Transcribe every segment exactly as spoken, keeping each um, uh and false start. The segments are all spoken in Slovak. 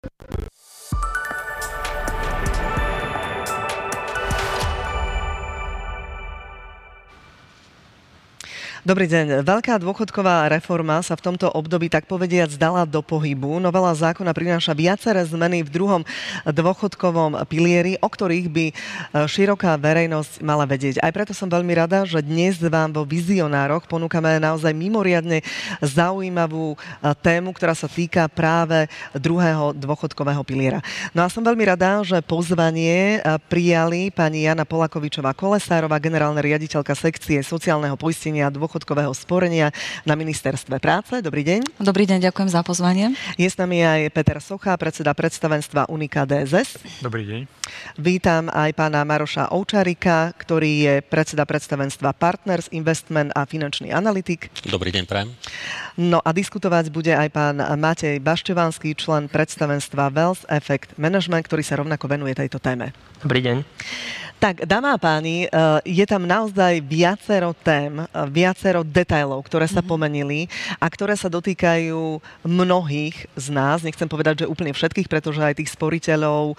Dobrý deň. Veľká dôchodková reforma sa v tomto období, tak povediac, dala do pohybu. Novela zákona prináša viaceré zmeny v druhom dôchodkovom pilieri, o ktorých by široká verejnosť mala vedieť. Aj preto som veľmi rada, že dnes vám vo Vizionároch ponúkame naozaj mimoriadne zaujímavú tému, ktorá sa týka práve druhého dôchodkového piliera. No a som veľmi rada, že pozvanie prijali pani Jana Polakovičová-Kolesárová, generálna riaditeľka sekcie sociálneho poistenia a dôchodkového sporenia na ministerstve práce. Dobrý deň. Dobrý deň, ďakujem za pozvanie. Je s nami aj Peter Socha, predseda predstavenstva Unika dé es es. Dobrý deň. Vítam aj pána Maroša Ovčárika, ktorý je predseda predstavenstva Partners Investment a finančný analytik. Dobrý deň, prajem. No a diskutovať bude aj pán Matej Baščevanský, člen predstavenstva Wealth Effect Management, ktorý sa rovnako venuje tejto téme. Dobrý deň. Tak, dámy a páni, je tam naozaj viacero tém, viacero detailov, ktoré sa pomenili a ktoré sa dotýkajú mnohých z nás. Nechcem povedať, že úplne všetkých, pretože aj tých sporiteľov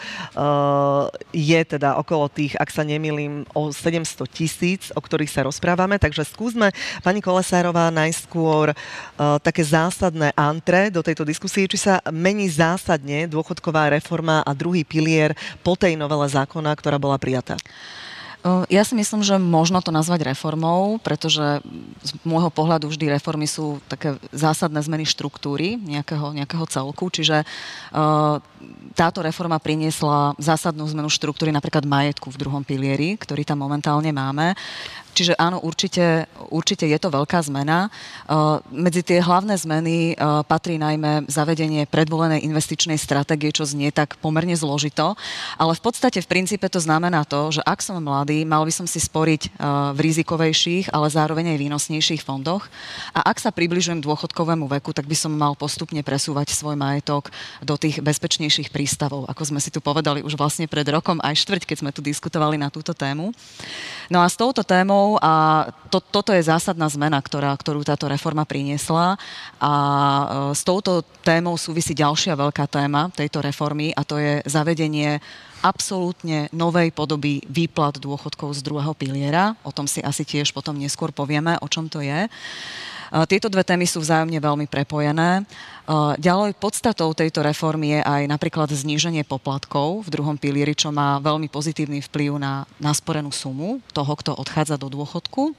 je teda okolo tých, ak sa nemýlim, o sedemsto tisíc, o ktorých sa rozprávame. Takže skúsme, pani Kolesárová, najskôr také zásadné antre do tejto diskusie, či sa mení zásadne dôchodková reforma a druhý pilier po tej novele zákona, ktorá bola prijatá. Ja si myslím, že možno to nazvať reformou, pretože z môjho pohľadu vždy reformy sú také zásadné zmeny štruktúry nejakého, nejakého celku, čiže uh, táto reforma priniesla zásadnú zmenu štruktúry napríklad majetku v druhom pilieri, ktorý tam momentálne máme. Čiže áno, určite, určite je to veľká zmena. Uh, medzi tie hlavné zmeny uh, patrí najmä zavedenie predvolenej investičnej stratégie, čo znie tak pomerne zložito, ale v podstate v princípe to znamená to, že ak som mladý, mal by som si sporiť uh, v rizikovejších, ale zároveň aj výnosnejších fondoch. A ak sa približujem k dôchodkovému veku, tak by som mal postupne presúvať svoj majetok do tých bezpečnejších prístavov, ako sme si tu povedali už vlastne pred rokom aj štvrť, keď sme tu diskutovali na túto tému. No a s touto témou a to, toto je zásadná zmena, ktorá, ktorú táto reforma priniesla a e, s touto témou súvisí ďalšia veľká téma tejto reformy a to je zavedenie absolútne novej podoby výplat dôchodkov z druhého piliera. O tom si asi tiež potom neskôr povieme, o čom to je. Tieto dve témy sú vzájomne veľmi prepojené. Ďalej podstatou tejto reformy je aj napríklad zníženie poplatkov v druhom pilieri, čo má veľmi pozitívny vplyv na nasporenú sumu toho, kto odchádza do dôchodku.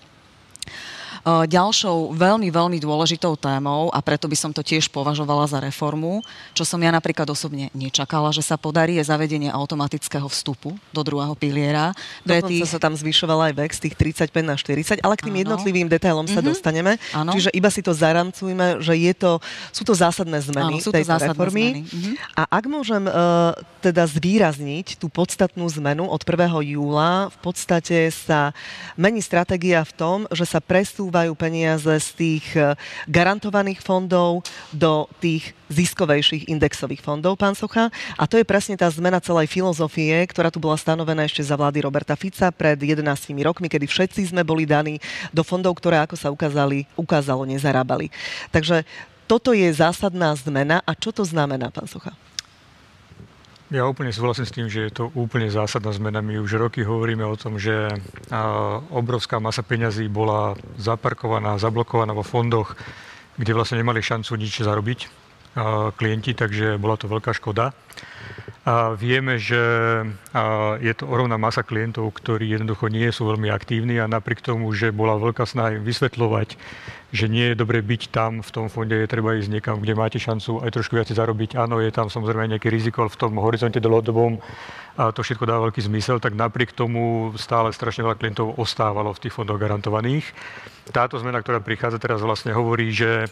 Ďalšou veľmi, veľmi dôležitou témou, a preto by som to tiež považovala za reformu, čo som ja napríklad osobne nečakala, že sa podarí, je zavedenie automatického vstupu do druhého piliera. Dokonca tých... sa tam zvyšoval aj vek z tých tridsaťpäť na štyridsať, ale k tým ano. jednotlivým detailom sa mm-hmm. dostaneme. Ano. Čiže iba si to zaramcujeme, že je to, sú to zásadné zmeny ano, tejto zásadné reformy. Zmeny. Mm-hmm. A ak môžem uh, teda zvýrazniť tú podstatnú zmenu od prvého júla, v podstate sa mení stratégia v tom, že sa presúva peniaze z tých garantovaných fondov do tých ziskovejších indexových fondov, pán Socha. A to je presne tá zmena celej filozofie, ktorá tu bola stanovená ešte za vlády Roberta Fica pred jedenástimi rokmi, kedy všetci sme boli daní do fondov, ktoré, ako sa ukázali, ukázalo, nezarábali. Takže toto je zásadná zmena. A čo to znamená, pán Socha? Ja úplne súhlasím s tým, že je to úplne zásadná zmena. My už roky hovoríme o tom, že obrovská masa peňazí bola zaparkovaná, zablokovaná vo fondoch, kde vlastne nemali šancu nič zarobiť klienti, takže bola to veľká škoda. A vieme, že je to ohromná masa klientov, ktorí jednoducho nie sú veľmi aktívni a napriek tomu, že bola veľká snaha im vysvetľovať, že nie je dobre byť tam v tom fonde, je treba ísť niekam, kde máte šancu aj trošku viac zarobiť. Áno, je tam samozrejme nejaký riziko, ale v tom horizonte dlhodobom a to všetko dá veľký zmysel, tak napriek tomu stále strašne veľa klientov ostávalo v tých fondoch garantovaných. Táto zmena, ktorá prichádza teraz, vlastne hovorí, že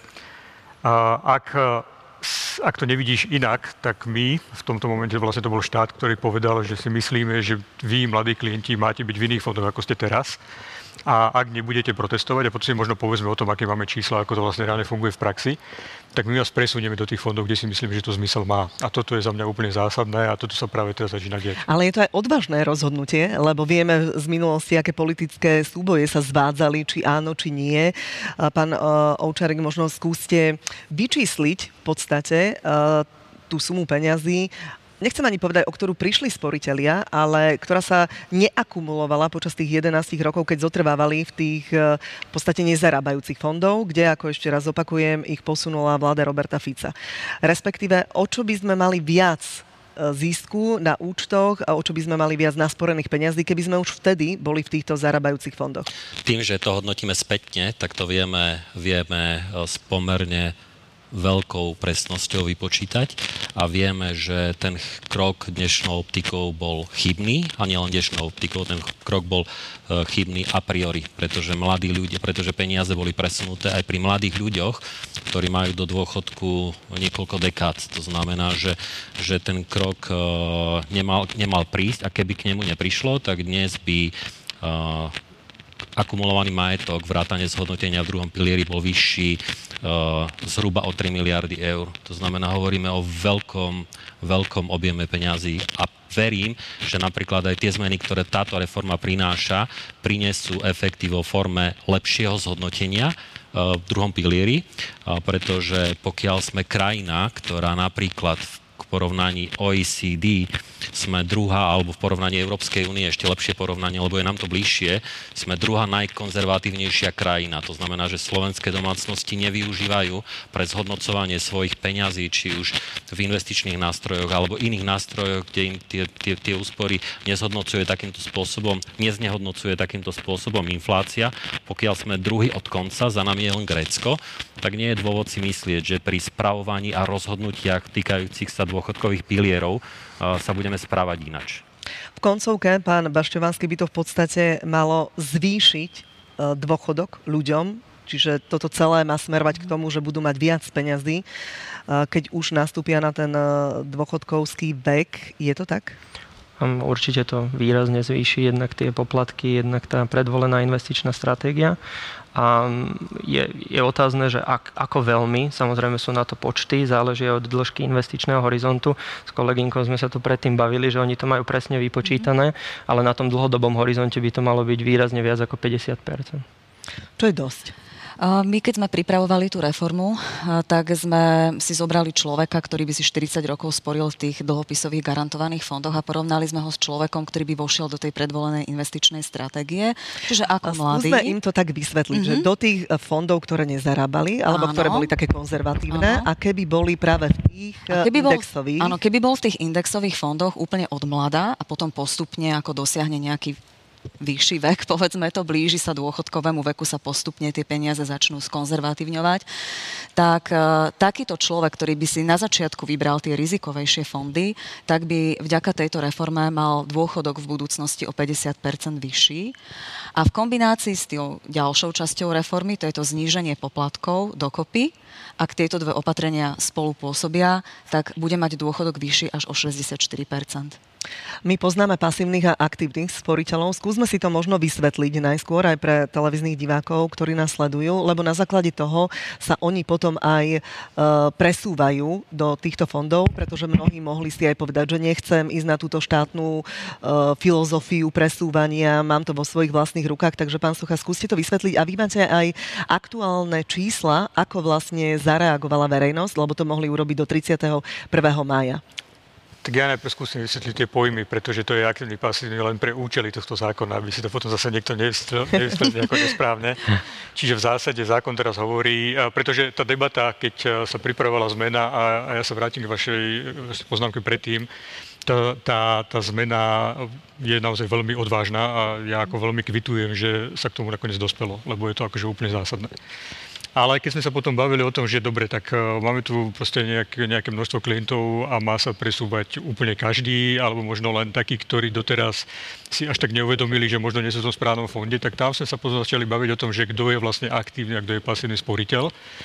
ak Ak to nevidíš inak, tak my v tomto momente vlastne to bol štát, ktorý povedal, že si myslíme, že vy, mladí klienti, máte byť v iných fondoch, ako ste teraz. A ak nebudete protestovať, a potom si možno povedzme o tom, aké máme čísla, ako to vlastne reálne funguje v praxi, tak my vás presunieme do tých fondov, kde si myslíme, že to zmysel má. A toto je za mňa úplne zásadné a toto sa práve teraz začína diať. Ale je to aj odvážne rozhodnutie, lebo vieme z minulosti, aké politické súboje sa zvádzali, či áno, či nie. Pán uh, Ovčárik, možno skúste vyčísliť v podstate uh, tú sumu peňazí, nechcem ani povedať, o ktorú prišli sporitelia, ale ktorá sa neakumulovala počas tých jedenásť rokov, keď zotrvávali v tých v podstate nezarábajúcich fondov, kde, ako ešte raz opakujem, ich posunula vláda Roberta Fica. Respektíve, o čo by sme mali viac zisku na účtoch a o čo by sme mali viac nasporených peňazí, keby sme už vtedy boli v týchto zarábajúcich fondoch? Tým, že to hodnotíme spätne, tak to vieme, vieme spomerne veľkou presnosťou vypočítať a vieme, že ten krok dnešnou optikou bol chybný a nielen dnešnou optikou, ten krok bol chybný a priori, pretože mladí ľudia, pretože peniaze boli presunuté aj pri mladých ľuďoch, ktorí majú do dôchodku niekoľko dekád. To znamená, že, že ten krok nemal, nemal prísť a keby k nemu neprišlo, tak dnes by akumulovaný majetok, vrátane zhodnotenia v druhom pilieri bol vyšší uh, zhruba o tri miliardy eur. To znamená, hovoríme o veľkom, veľkom objeme peňazí a verím, že napríklad aj tie zmeny, ktoré táto reforma prináša, prinesú efekty vo forme lepšieho zhodnotenia uh, v druhom pilieri, uh, pretože pokiaľ sme krajina, ktorá napríklad v porovnaní O E C D sme druhá, alebo v porovnaní Európskej únie ešte lepšie porovnanie, lebo je nám to bližšie, sme druhá najkonzervatívnejšia krajina. To znamená, že slovenské domácnosti nevyužívajú pre zhodnocovanie svojich peňazí, či už v investičných nástrojoch alebo iných nástrojoch, kde im tie, tie, tie úspory nezhodnocuje takýmto spôsobom, neznehodnocuje takýmto spôsobom inflácia. Pokiaľ sme druhý od konca, za nami je len Grécko, tak nie je dôvod si myslieť, že pri spravovaní a rozhodnutiach týkajúcich sa dôchodkových pilierov sa budeme správať inač. V koncovke pán Bašťovanský by to v podstate malo zvýšiť dôchodok ľuďom, čiže toto celé má smerovať k tomu, že budú mať viac peňazí, keď už nastúpia na ten dôchodkovský vek. Je to tak? Určite to výrazne zvýši jednak tie poplatky, jednak tá predvolená investičná stratégia. A je, je otázne, že ak, ako veľmi, samozrejme sú na to počty, záleží od dĺžky investičného horizontu. S kolegynkou sme sa tu predtým bavili, že oni to majú presne vypočítané, ale na tom dlhodobom horizonte by to malo byť výrazne viac ako päťdesiat percent. Čo je dosť? My, keď sme pripravovali tú reformu, tak sme si zobrali človeka, ktorý by si štyridsať rokov sporil v tých dlhopisových garantovaných fondoch a porovnali sme ho s človekom, ktorý by vošiel do tej predvolenej investičnej stratégie. Čiže ako mladý. Skúsme im to tak vysvetliť, mm-hmm. že do tých fondov, ktoré nezarábali, alebo áno, ktoré boli také konzervatívne, áno. a keby boli práve v tých keby indexových... Bol, áno, keby bol v tých indexových fondoch úplne od mlada a potom postupne, ako dosiahne nejaký vyšší vek, povedzme to, blíži sa dôchodkovému veku, sa postupne tie peniaze začnú skonzervatívňovať, tak e, takýto človek, ktorý by si na začiatku vybral tie rizikovejšie fondy, tak by vďaka tejto reforme mal dôchodok v budúcnosti o päťdesiat percent vyšší. A v kombinácii s tou ďalšou časťou reformy, to je to zníženie poplatkov dokopy, ak tieto dve opatrenia spolu pôsobia, tak bude mať dôchodok vyšší až o šesťdesiatštyri percent. My poznáme pasívnych a aktívnych sporiteľov. Skúsme si to možno vysvetliť najskôr aj pre televíznych divákov, ktorí nás sledujú, lebo na základe toho sa oni potom aj e, presúvajú do týchto fondov, pretože mnohí mohli si aj povedať, že nechcem ísť na túto štátnu e, filozofiu presúvania, mám to vo svojich vlastných rukách, takže pán Sucha, skúste to vysvetliť a vy máte aj aktuálne čísla, ako vlastne zareagovala verejnosť, lebo to mohli urobiť do tridsiateho prvého mája. Tak ja najprv skúsim vysvetliť tie pojmy, pretože to je aktívny pasívny len pre účely tohto zákona, aby si to potom zase niekto nevysvetlil nejako nesprávne. Čiže v zásade zákon teraz hovorí, pretože tá debata, keď sa pripravovala zmena, a ja sa vrátim k vašej poznámke predtým, tá, tá, tá zmena je naozaj veľmi odvážna a ja ako veľmi kvitujem, že sa k tomu nakoniec dospelo, lebo je to akože úplne zásadné. Ale keď sme sa potom bavili o tom, že dobre, tak máme tu proste nejaké, nejaké množstvo klientov a má sa presúvať úplne každý, alebo možno len takí, ktorí doteraz si až tak neuvedomili, že možno nie sú v tom správnom fonde, tak tam sme sa potom začali baviť o tom, že kto je vlastne aktívny a kto je pasívny sporiteľ.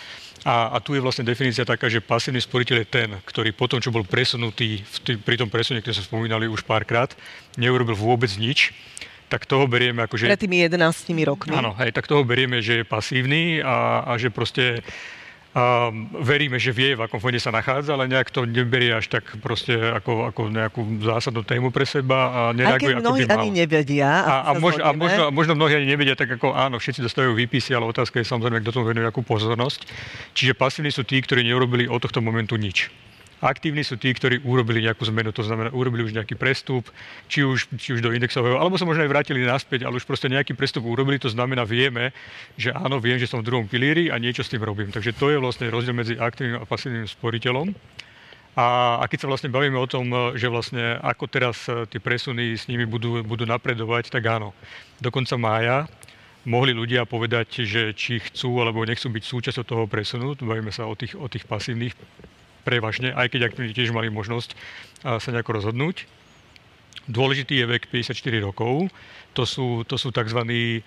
A, a tu je vlastne definícia taká, že pasívny sporiteľ je ten, ktorý potom, čo bol presunutý v tý, pri tom presune, ktoré sa spomínali už párkrát, neurobil vôbec nič, tak toho berieme ako, že... Pred tými jedenástimi rokmi. Áno, hej, tak toho berieme, že je pasívny a, a že proste um, veríme, že vie, v akom fonde sa nachádza, ale nejak to neberie až tak proste ako, ako nejakú zásadnú tému pre seba a nereaguje, ako by mal. Aj keď mnohí ani nevedia. A, a, mož, a možno, možno mnohí ani nevedia, tak ako áno, všetci dostávajú výpisy, ale otázka je samozrejme, kto tomu venuje akú pozornosť. Čiže pasívni sú tí, ktorí neurobili od tohto momentu nič. Aktívni sú tí, ktorí urobili nejakú zmenu, to znamená, urobili už nejaký prestup, či už, či už do indexového, alebo sa možno aj vrátili naspäť, ale už proste nejaký prestup urobili, to znamená, vieme, že áno, viem, že som v druhom pilieri a niečo s tým robím. Takže to je vlastne rozdiel medzi aktívnym a pasívnym sporiteľom. A, a keď sa vlastne bavíme o tom, že vlastne ako teraz tie presuny s nimi budú, budú napredovať, tak áno. Do konca mája mohli ľudia povedať, že či chcú alebo nechcú byť súčasťou toho presunu. Bavíme sa o tých, o tých pasívnych prevažne, aj keď aktívni tiež mali možnosť sa nejako rozhodnúť. Dôležitý je vek päťdesiatštyri rokov. To sú, to sú tzv.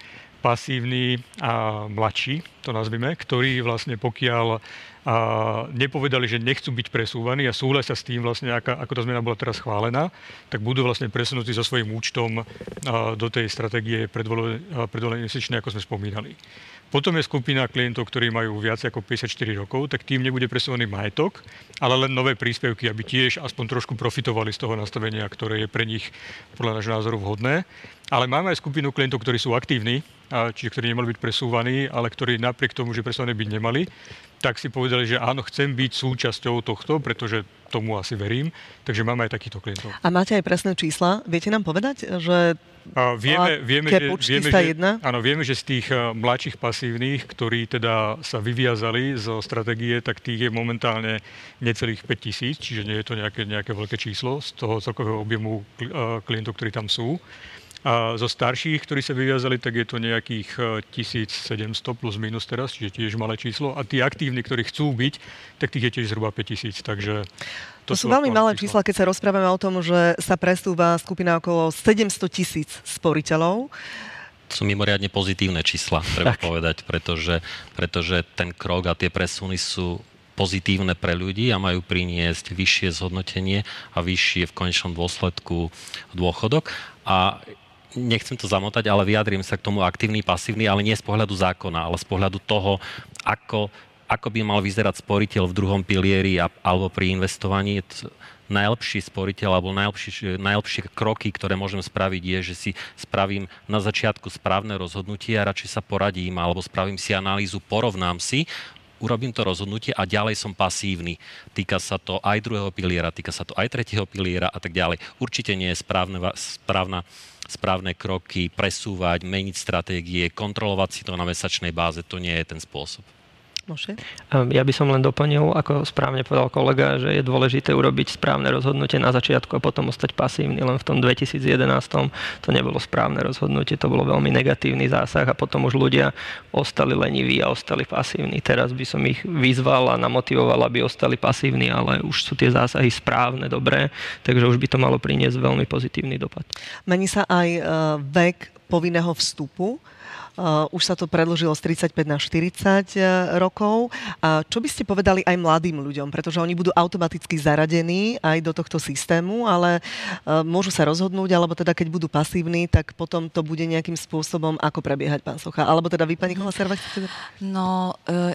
Pasívni a mladší, to nazvime, ktorí vlastne pokiaľ a nepovedali, že nechcú byť presúvaní a súhlasia s tým, vlastne, ako, ako tá zmena bola teraz schválená, tak budú vlastne presunutí so svojím účtom do tej stratégie predvolenej investičnej, ako sme spomínali. Potom je skupina klientov, ktorí majú viac ako päťdesiatštyri rokov, tak tým nebude presúvaný majetok, ale len nové príspevky, aby tiež aspoň trošku profitovali z toho nastavenia, ktoré je pre nich podľa nášho názoru vhodné. Ale máme aj skupinu klientov, ktorí sú aktívni, čiže ktorí nemali byť presúvaní, ale ktorí napriek tomu, že presúvaní byť nemali, tak si povedali, že áno, chcem byť súčasťou tohto, pretože tomu asi verím. Takže máme aj takýchto klientov. A máte aj presné čísla? Viete nám povedať, že a vieme, vieme, že, vieme, že, jedna? Áno, vieme, že z tých mladších pasívnych, ktorí teda sa vyviazali zo stratégie, tak tých je momentálne necelých päť tisíc, čiže nie je to nejaké, nejaké veľké číslo z toho celkového objemu klientov, ktorí tam sú. A zo starších, ktorí sa vyviazali, tak je to nejakých tisícsedemsto plus minus teraz, čiže tiež malé číslo. A tí aktívni, ktorí chcú byť, tak tých je tiež zhruba päť tisíc. Takže to, to sú veľmi malé čísla, keď sa rozprávame o tom, že sa presúva skupina okolo sedemsto tisíc sporiteľov. To sú mimoriadne pozitívne čísla, treba tak povedať, pretože, pretože ten krok a tie presuny sú pozitívne pre ľudí a majú priniesť vyššie zhodnotenie a vyššie v konečnom dôsledku dôchodok. A nechcem to zamotať, ale vyjadrím sa k tomu aktívny, pasívny, ale nie z pohľadu zákona, ale z pohľadu toho, ako, ako by mal vyzerať sporiteľ v druhom pilieri a, alebo pri investovaní. Najlepší sporiteľ alebo najlepšie, najlepšie kroky, ktoré môžem spraviť, je, že si spravím na začiatku správne rozhodnutie a radšej sa poradím alebo spravím si analýzu, porovnám si, urobím to rozhodnutie a ďalej som pasívny. Týka sa to aj druhého piliera, týka sa to aj tretieho piliera a tak ďalej. Určite nie je správne, správna, správne kroky presúvať, meniť stratégie, kontrolovať si to na mesačnej báze. To nie je ten spôsob. Môže? Ja by som len doplnil, ako správne povedal kolega, že je dôležité urobiť správne rozhodnutie na začiatku a potom ostať pasívny. Len v tom dvetisícjedenásť to nebolo správne rozhodnutie, to bolo veľmi negatívny zásah a potom už ľudia ostali leniví a ostali pasívni. Teraz by som ich vyzval a namotivoval, aby ostali pasívni, ale už sú tie zásahy správne, dobré, takže už by to malo priniesť veľmi pozitívny dopad. Mení sa aj uh, vek povinného vstupu. Uh, už sa to predĺžilo z tridsaťpäť na štyridsať rokov. Uh, čo by ste povedali aj mladým ľuďom? Pretože oni budú automaticky zaradení aj do tohto systému, ale uh, môžu sa rozhodnúť, alebo teda keď budú pasívni, tak potom to bude nejakým spôsobom ako prebiehať, pán Socha. Alebo teda vy, pani Kolasár, chcete? No... Uh...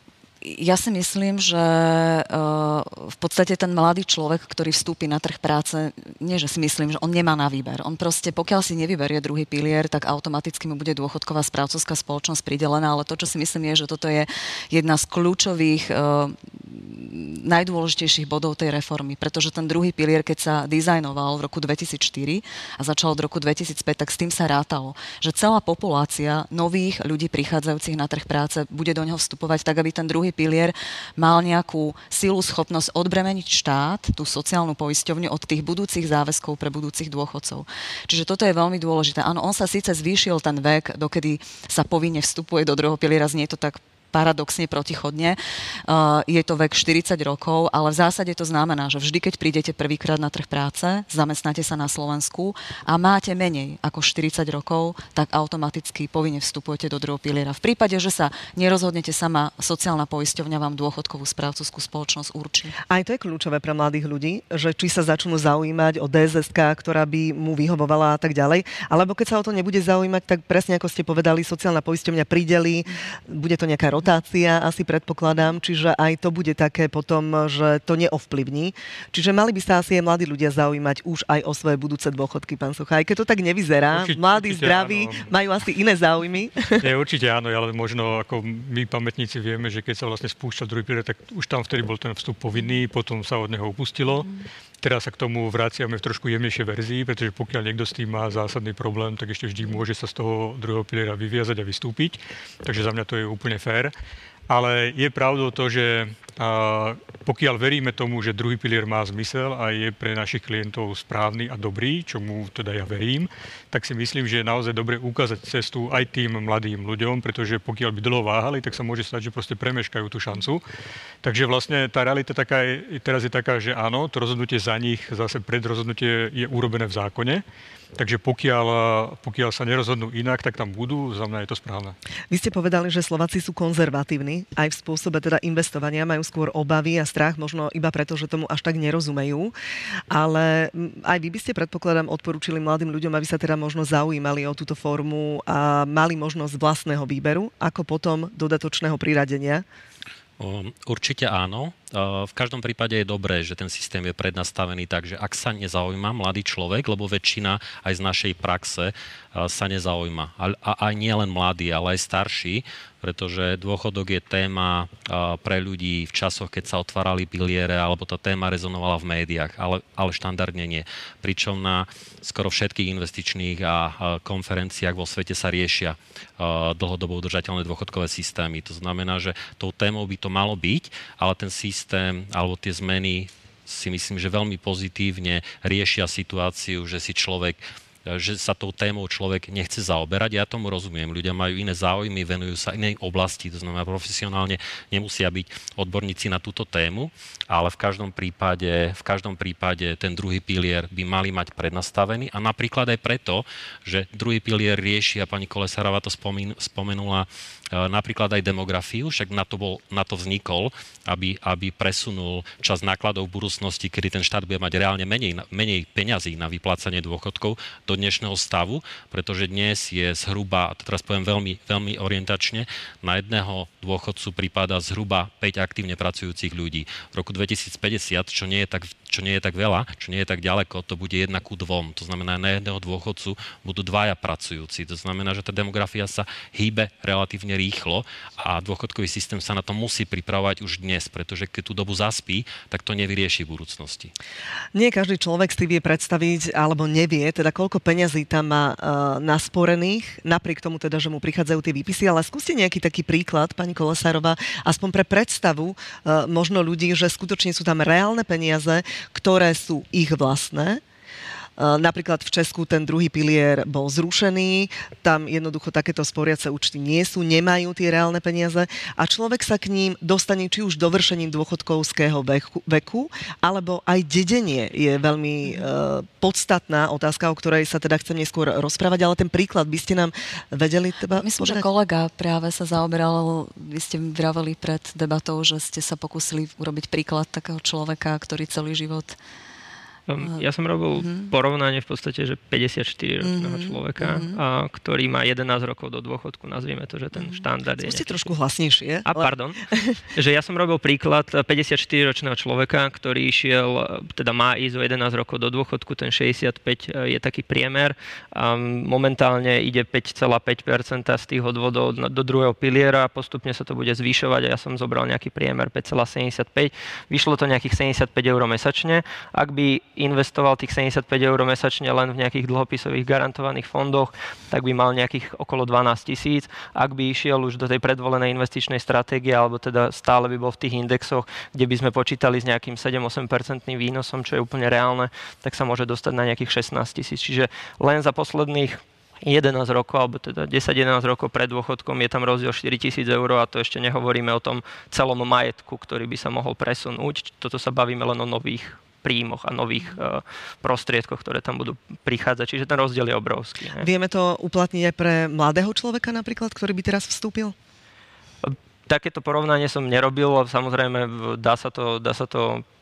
Ja si myslím, že v podstate ten mladý človek, ktorý vstúpi na trh práce, nie že si myslím, že on nemá na výber. On proste, pokiaľ si nevyberie druhý pilier, tak automaticky mu bude dôchodková správcovská spoločnosť pridelená, ale to, čo si myslím, je, že toto je jedna z kľúčových najdôležitejších bodov tej reformy, pretože ten druhý pilier, keď sa dizajnoval v roku dvetisícštyri a začal od roku dvetisícpäť, tak s tým sa rátalo, že celá populácia nových ľudí prichádzajúcich na trh práce bude do neho vstupovať tak, aby ten druhý pilier mal nejakú silu, schopnosť odbremeniť štát, tú sociálnu poisťovňu od tých budúcich záväzkov pre budúcich dôchodcov. Čiže toto je veľmi dôležité. Áno, on sa síce zvýšil ten vek, dokedy sa povinne vstupuje do druhého piliera, znie to tak paradoxne protichodne. Uh, je to vek štyridsať rokov, ale v zásade to znamená, že vždy, keď prídete prvýkrát na trh práce, zamestnáte sa na Slovensku a máte menej ako štyridsať rokov, tak automaticky povinne vstupujete do druhého piliera. V prípade, že sa nerozhodnete sama, sociálna poisťovňa vám dôchodkovú správcovskú spoločnosť určí. Aj to je kľúčové pre mladých ľudí, že či sa začnú zaujímať o dé zet es ká, ktorá by mu vyhovovala a tak ďalej, alebo keď sa o to nebude zaujímať, tak presne ako ste povedali, sociálna poisťovňa prideli, bude to nejaká rotácia, asi predpokladám, čiže aj to bude také potom, že to neovplyvní. Čiže mali by sa asi aj mladí ľudia zaujímať už aj o svoje budúce dôchodky, pán Socha. Aj keď to tak nevyzerá, určite, mladí, určite zdraví, áno. Majú asi iné záujmy. Nie, určite áno, ale možno ako my pamätníci vieme, že keď sa vlastne spúšťal druhý pilier, tak už tam vtedy bol ten vstup povinný, potom sa od neho upustilo. Teraz sa k tomu vraciame v trošku jemnejšej verzii, pretože pokiaľ niekto s tým má zásadný problém, tak ešte vždy môže sa z toho druhého piliera vyviazať a vystúpiť. Takže za mňa to je úplne fér. Ale je pravdou to, že a, pokiaľ veríme tomu, že druhý pilier má zmysel a je pre našich klientov správny a dobrý, čomu teda ja verím, tak si myslím, že je naozaj dobre ukázať cestu aj tým mladým ľuďom, pretože pokiaľ by dlho váhali, tak sa môže stať, že proste premeškajú tú šancu. Takže vlastne tá realita taká je, teraz je taká, že áno, to rozhodnutie za nich, zase predrozhodnutie je urobené v zákone. Takže pokiaľ, pokiaľ sa nerozhodnú inak, tak tam budú, za mňa je to správne. Vy ste povedali, že Slováci sú konzervatívni, aj v spôsobe teda investovania, majú skôr obavy a strach, možno iba preto, že tomu až tak nerozumejú. Ale aj vy by ste, predpokladám, odporúčili mladým ľuďom, aby sa teda možno zaujímali o túto formu a mali možnosť vlastného výberu, ako potom dodatočného priradenia? Určite áno. V každom prípade je dobré, že ten systém je prednastavený tak, že ak sa nezaujíma mladý človek, lebo väčšina aj z našej praxe sa nezaujíma. A aj nie len mladí, ale aj starší, pretože dôchodok je téma pre ľudí v časoch, keď sa otvárali piliere, alebo tá téma rezonovala v médiách, ale, ale štandardne nie. Pričom na skoro všetkých investičných a konferenciách vo svete sa riešia dlhodobo udržateľné dôchodkové systémy. To znamená, že tou témou by to malo byť, ale ten systém alebo tie zmeny si myslím, že veľmi pozitívne riešia situáciu, že si človek že sa tou témou človek nechce zaoberať. Ja tomu rozumiem. Ľudia majú iné záujmy, venujú sa inej oblasti, to znamená profesionálne nemusia byť odborníci na túto tému, ale v každom prípade, v každom prípade ten druhý pilier by mali mať prednastavený a napríklad aj preto, že druhý pilier rieši, a pani Kolesárová to spomenula, napríklad aj demografiu, však na to, bol, na to vznikol, aby, aby presunul časť nákladov v budúcnosti, kedy ten štát bude mať reálne menej, menej peňazí na vyplácanie dôchodkov do dnešného stavu, pretože dnes je zhruba, a to teraz poviem veľmi, veľmi orientačne, na jedného dôchodcu prípada zhruba päť aktívne pracujúcich ľudí. V roku dvetisícpäťdesiat, čo nie je tak, čo nie je tak veľa, čo nie je tak ďaleko, to bude jedna ku dvom. To znamená, na jedného dôchodcu budú dvaja pracujúci. To znamená, že tá demografia sa hýbe relatívne rýchlo a dôchodkový systém sa na to musí pripravovať už dnes, pretože keď tú dobu zaspí, tak to nevyrieši v budúcnosti. Nie každý človek si vie predstaviť, alebo nevie, teda koľko peňazí tam má uh, nasporených, napriek tomu teda, že mu prichádzajú tie výpisy, ale skúste nejaký taký príklad, pani Kolesárová, aspoň pre predstavu uh, možno ľudí, že skutočne sú tam reálne peniaze, ktoré sú ich vlastné. Napríklad v Česku ten druhý pilier bol zrušený, tam jednoducho takéto sporiace účty nie sú, nemajú tie reálne peniaze a človek sa k ním dostane či už dovršením dôchodkovského veku, veku alebo aj dedenie je veľmi e, podstatná otázka, o ktorej sa teda chcem neskôr rozprávať, ale ten príklad by ste nám vedeli teba Myslím, povedať? Že kolega práve sa zaoberal, vy ste vraveli pred debatou, že ste sa pokúsili urobiť príklad takého človeka, ktorý celý život Ja som robil mm-hmm. porovnanie v podstate, že päťdesiatštyriročného mm-hmm. človeka, mm-hmm. A, ktorý má jedenásť rokov do dôchodku, nazvime to, že ten mm-hmm. štandard je... Skúste trošku hlasnejšie. A ale... pardon. že ja som robil príklad päťdesiatštyriročného človeka, ktorý išiel, teda má ísť o jedenásť rokov do dôchodku, ten šesťdesiatpäť je taký priemer. A momentálne ide päť celá päť percenta z tých odvodov do druhého piliera, postupne sa to bude zvyšovať a ja som zobral nejaký priemer päť celá sedemdesiatpäť. Vyšlo to nejakých sedemdesiatpäť eur mesačne. Ak by investoval tých sedemdesiatpäť eur mesačne len v nejakých dlhopisových garantovaných fondoch, tak by mal nejakých okolo dvanásť tisíc. Ak by išiel už do tej predvolenej investičnej stratégie, alebo teda stále by bol v tých indexoch, kde by sme počítali s nejakým sedem až osem percentným výnosom, čo je úplne reálne, tak sa môže dostať na nejakých šestnásť tisíc. Čiže len za posledných jedenásť rokov, alebo teda desať jedenásť rokov pred dôchodkom je tam rozdiel štyritisíc eur a to ešte nehovoríme o tom celom majetku, ktorý by sa mohol presunúť. Toto sa bavíme len o nových príjmoch a nových uh, prostriedkoch, ktoré tam budú prichádzať. Čiže ten rozdiel je obrovský. Ne? Vieme to uplatniť aj pre mladého človeka napríklad, ktorý by teraz vstúpil? Takéto porovnanie som nerobil, samozrejme dá sa to, dá sa to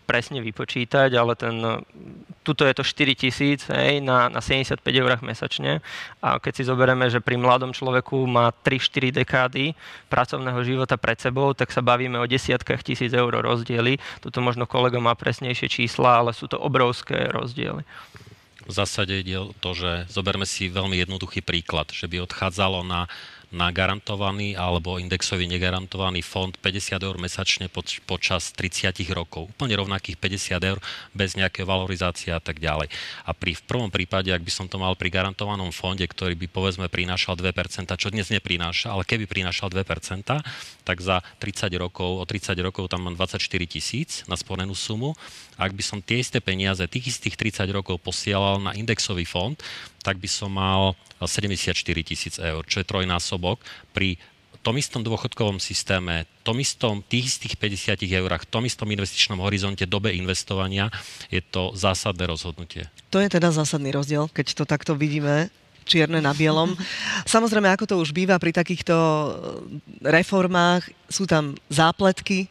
presne vypočítať, ale ten, tuto je to štyri tisíc hej, na, na sedemdesiatpäť eur mesačne. A keď si zoberieme, že pri mladom človeku má tri štyri dekády pracovného života pred sebou, tak sa bavíme o desiatkách tisíc eur rozdiely. Tuto možno kolega má presnejšie čísla, ale sú to obrovské rozdiely. V zásade ide o to, že zoberme si veľmi jednoduchý príklad, že by odchádzalo na na garantovaný alebo indexový negarantovaný fond päťdesiat eur mesačne poč- počas tridsať rokov. Úplne rovnakých päťdesiat eur bez nejakej valorizácie a tak ďalej. A pri v prvom prípade, ak by som to mal pri garantovanom fonde, ktorý by povedzme prinášal dve percentá, čo dnes neprináša, ale keby prinášal dve percentá, tak za tridsať rokov, o tridsať rokov tam mám dvadsaťštyri tisíc na sporenú sumu. A ak by som tie isté peniaze, tých istých tridsať rokov posielal na indexový fond, tak by som mal sedemdesiatštyri tisíc eur, čo je trojnásobok. Pri tom istom dôchodkovom systéme, tom istom, tých istých päťdesiat eurách, tom istom investičnom horizonte, dobe investovania, je to zásadné rozhodnutie. To je teda zásadný rozdiel, keď to takto vidíme čierne na bielom. Samozrejme, ako to už býva pri takýchto reformách, sú tam zápletky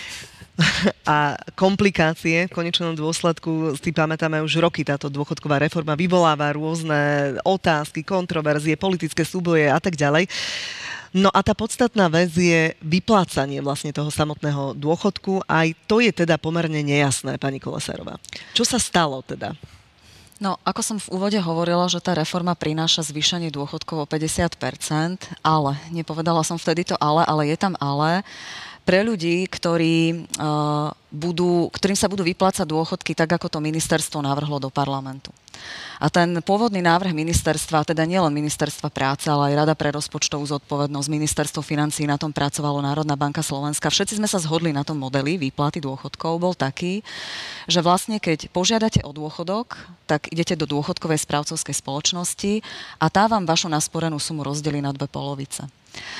a komplikácie. V konečnom dôsledku si pamätáme už roky, táto dôchodková reforma vyvoláva rôzne otázky, kontroverzie, politické súboje a tak ďalej. No a tá podstatná vec je vyplácanie vlastne toho samotného dôchodku. Aj to je teda pomerne nejasné, pani Kolesárová. Čo sa stalo teda? No, ako som v úvode hovorila, že tá reforma prináša zvýšenie dôchodkov o päťdesiat percent, ale, nepovedala som vtedy to ale, ale je tam ale, pre ľudí, ktorí, uh, budú, ktorým sa budú vyplácať dôchodky tak, ako to ministerstvo navrhlo do parlamentu. A ten pôvodný návrh ministerstva, teda nielen ministerstva práce, ale aj Rada pre rozpočtovú zodpovednosť, ministerstvo financií, na tom pracovalo Národná banka Slovenska. Všetci sme sa zhodli na tom modeli výplaty dôchodkov, bol taký, že vlastne keď požiadate o dôchodok, tak idete do dôchodkovej správcovskej spoločnosti a tá vám vašu nasporenú sumu rozdelí na dve polovice.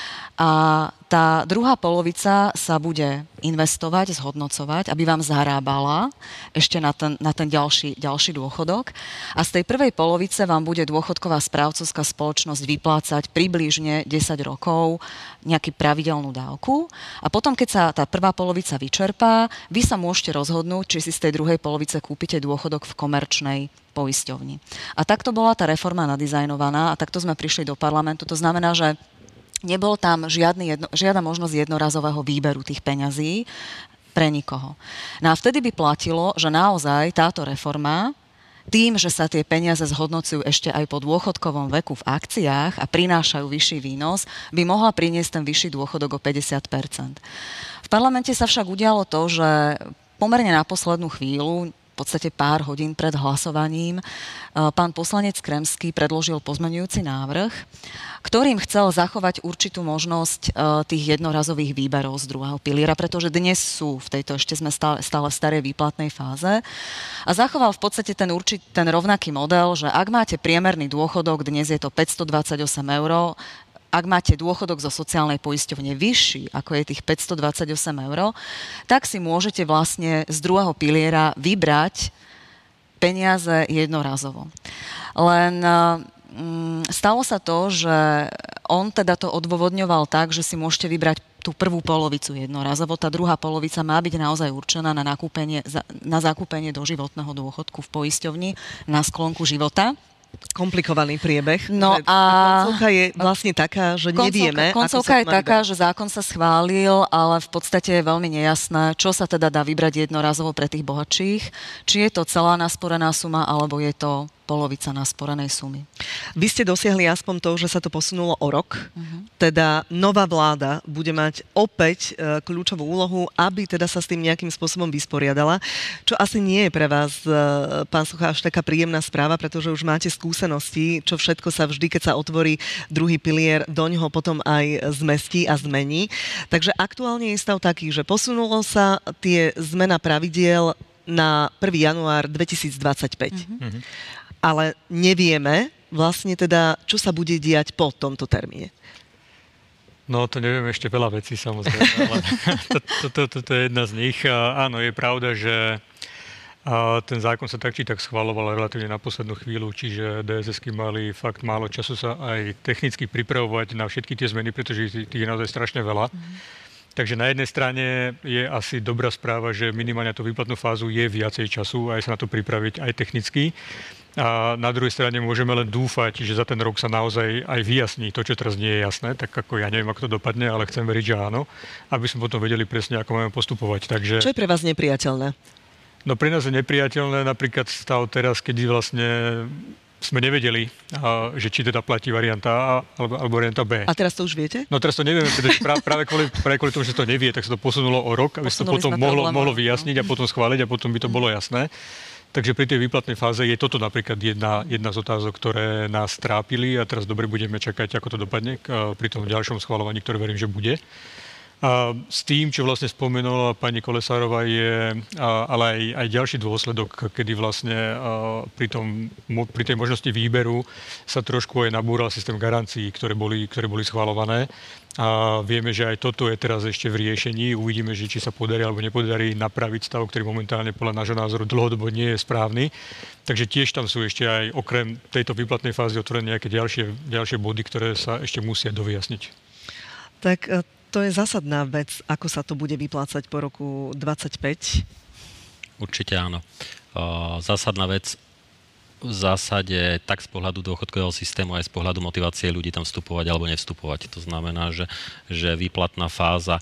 A tá druhá polovica sa bude investovať, zhodnocovať, aby vám zarábala ešte na ten, na ten ďalší, ďalší dôchodok. A z tej prvej polovice vám bude dôchodková správcovská spoločnosť vyplácať približne desať rokov nejakú pravidelnú dávku. A potom, keď sa tá prvá polovica vyčerpá, vy sa môžete rozhodnúť, či si z tej druhej polovice kúpite dôchodok v komerčnej poisťovni. A takto bola tá reforma nadizajnovaná a takto sme prišli do parlamentu. To znamená, že nebol tam žiadny jedno, žiadna možnosť jednorazového výberu tých peňazí pre nikoho. No a vtedy by platilo, že naozaj táto reforma, tým, že sa tie peniaze zhodnocujú ešte aj po dôchodkovom veku v akciách a prinášajú vyšší výnos, by mohla priniesť ten vyšší dôchodok o päťdesiat percent. V parlamente sa však udialo to, že pomerne na poslednú chvíľu, v podstate pár hodín pred hlasovaním, pán poslanec Kremský predložil pozmeňujúci návrh, ktorým chcel zachovať určitú možnosť tých jednorazových výberov z druhého piliera, pretože dnes sú v tejto, ešte sme stále, stále v starej výplatnej fáze, a zachoval v podstate ten, určit, ten rovnaký model, že ak máte priemerný dôchodok, dnes je to päťstodvadsaťosem eur, ak máte dôchodok zo sociálnej poisťovne vyšší, ako je tých päťstodvadsaťosem eur, tak si môžete vlastne z druhého piliera vybrať peniaze jednorazovo. Len um, stalo sa to, že on teda to odôvodňoval tak, že si môžete vybrať tú prvú polovicu jednorazovo, tá druhá polovica má byť naozaj určená na, nakúpenie, na zakúpenie doživotného dôchodku v poisťovni na sklonku života. Komplikovaný priebeh. No a, a koncovka je vlastne taká, že koncovka, nevieme, koncovka ako sa je taká, že zákon sa schválil, ale v podstate je veľmi nejasné, čo sa teda dá vybrať jednorazovo pre tých bohatších. Či je to celá nasporená suma, alebo je to polovica nasporenej sumy. Vy ste dosiahli aspoň to, že sa to posunulo o rok. Uh-huh. Teda nová vláda bude mať opäť e, kľúčovú úlohu, aby teda sa s tým nejakým spôsobom vysporiadala. Čo asi nie je pre vás, e, pán Sucha, až taká príjemná správa, pretože už máte skúsenosti, čo všetko sa vždy, keď sa otvorí druhý pilier, do ňoho potom aj zmestí a zmení. Takže aktuálne je stav taký, že posunulo sa tie zmena pravidiel na prvého januára dvetisícdvadsaťpäť. Uh-huh. Ale nevieme vlastne teda, čo sa bude diať po tomto termíne. No, to nevieme ešte veľa vecí, samozrejme, ale toto to, to, to je jedna z nich. A áno, je pravda, že a ten zákon sa tak či tak schvaľoval relatívne na poslednú chvíľu, čiže dé es esky mali fakt málo času sa aj technicky pripravovať na všetky tie zmeny, pretože tých je naozaj strašne veľa. Mm. Takže na jednej strane je asi dobrá správa, že minimálne na tú výplatnú fázu je viacej času a aj sa na to pripraviť aj technicky. A na druhej strane môžeme len dúfať, že za ten rok sa naozaj aj vyjasní to, čo teraz nie je jasné, tak ako ja neviem, ako to dopadne, ale chcem veriť, že áno, aby sme potom vedeli presne, ako máme postupovať. Takže... Čo je pre vás nepriateľné? No pre nás je nepriateľné napríklad stav teraz, kedy vlastne sme nevedeli, že či teda platí varianta A alebo, alebo varianta B. A teraz to už viete? No teraz to nevieme, pretože práve kvôli, práve kvôli tomu, že to nevie, tak sa to posunulo o rok, aby sa to potom mohlo, mohlo vyjasniť a potom schváliť a potom by to bolo jasné. Takže pri tej výplatnej fáze je toto napríklad jedna, jedna z otázok, ktoré nás trápili a teraz dobre budeme čakať, ako to dopadne pri tom ďalšom schvaľovaní, ktoré verím, že bude. A s tým, čo vlastne spomenula pani Kolesárova, je ale aj, aj ďalší dôsledok, kedy vlastne pri, tom, pri tej možnosti výberu sa trošku aj nabúral systém garancií, ktoré boli, ktoré boli schvaľované. A vieme, že aj toto je teraz ešte v riešení. Uvidíme, že či sa podarí alebo nepodarí napraviť stav, ktorý momentálne podľa nášho názoru dlhodobo nie je správny. Takže tiež tam sú ešte aj okrem tejto výplatnej fázy otvorené nejaké ďalšie, ďalšie body, ktoré sa ešte musia dovyjasniť. Tak to je zásadná vec, ako sa to bude vyplácať po roku dvadsaťpäť? Určite áno. Zásadná vec v zásade tak z pohľadu dôchodkového systému aj z pohľadu motivácie ľudí tam vstupovať alebo nevstupovať. To znamená, že, že výplatná fáza,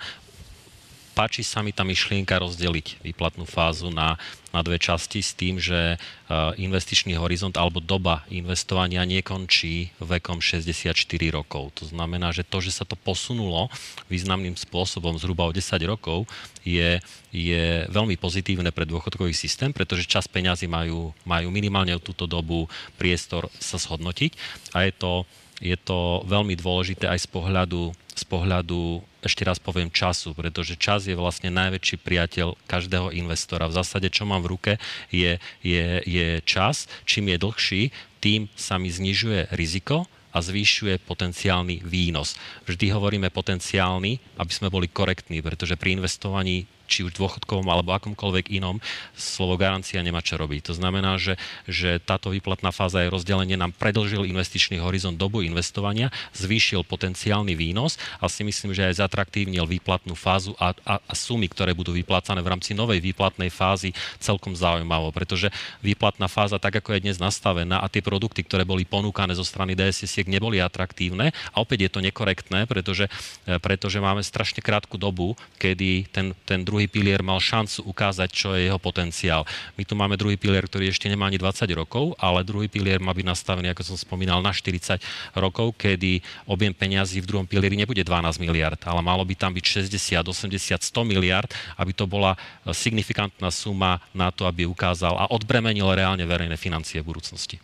páči sa mi tá myšlienka rozdeliť výplatnú fázu na, na dve časti s tým, že investičný horizont alebo doba investovania nekončí vekom šesťdesiatštyri rokov. To znamená, že to, že sa to posunulo významným spôsobom zhruba o desať rokov, je, je veľmi pozitívne pre dôchodkový systém, pretože časť peňazí majú, majú minimálne túto dobu priestor sa zhodnotiť a je to, je to veľmi dôležité aj z pohľadu z pohľadu, ešte raz poviem, času, pretože čas je vlastne najväčší priateľ každého investora. V zásade, čo mám v ruke, je, je, je čas. Čím je dlhší, tým sa mi znižuje riziko a zvýšuje potenciálny výnos. Vždy hovoríme potenciálny, aby sme boli korektní, pretože pri investovaní či už dôchodkovom alebo akomkoľvek inom, slovo garancia nemá čo robiť. To znamená, že, že táto výplatná fáza je rozdelenie, nám predĺžil investičný horizont dobu investovania, zvýšil potenciálny výnos a si myslím, že aj zatraktívnil výplatnú fázu a, a, a sumy, ktoré budú vyplácané v rámci novej výplatnej fázy celkom zaujímavo, pretože výplatná fáza, tak ako je dnes nastavená a tie produkty, ktoré boli ponúkané zo strany dé es es-iek, neboli atraktívne a opäť je to nekorektné, pretože, pretože máme strašne krátku dobu, kedy ten, ten druhý druhý pilier mal šancu ukázať, čo je jeho potenciál. My tu máme druhý pilier, ktorý ešte nemá ani dvadsať rokov, ale druhý pilier má byť nastavený, ako som spomínal, na štyridsať rokov, kedy objem peňazí v druhom pilieri nebude dvanásť miliárd, ale malo by tam byť šesťdesiat, osemdesiat, sto miliárd, aby to bola signifikantná suma na to, aby ukázal a odbremenil reálne verejné financie v budúcnosti.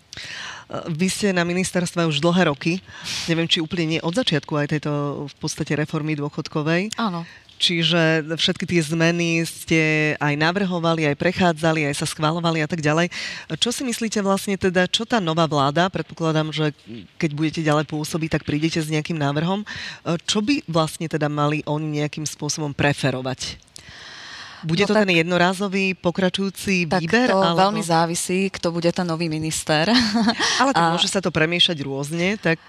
Vy ste na ministerstve už dlhé roky, neviem, či úplne nie od začiatku aj tejto v podstate reformy dôchodkovej. Áno. Čiže všetky tie zmeny ste aj navrhovali, aj prechádzali, aj sa schvaľovali a tak ďalej. Čo si myslíte vlastne teda, čo tá nová vláda, predpokladám, že keď budete ďalej pôsobiť, tak prídete s nejakým návrhom, čo by vlastne teda mali oni nejakým spôsobom preferovať? Bude no to tak, ten jednorázový pokračujúci tak výber? Tak to alebo... veľmi závisí, kto bude ten nový minister. Ale tak a... môže sa to premiešať rôzne, tak...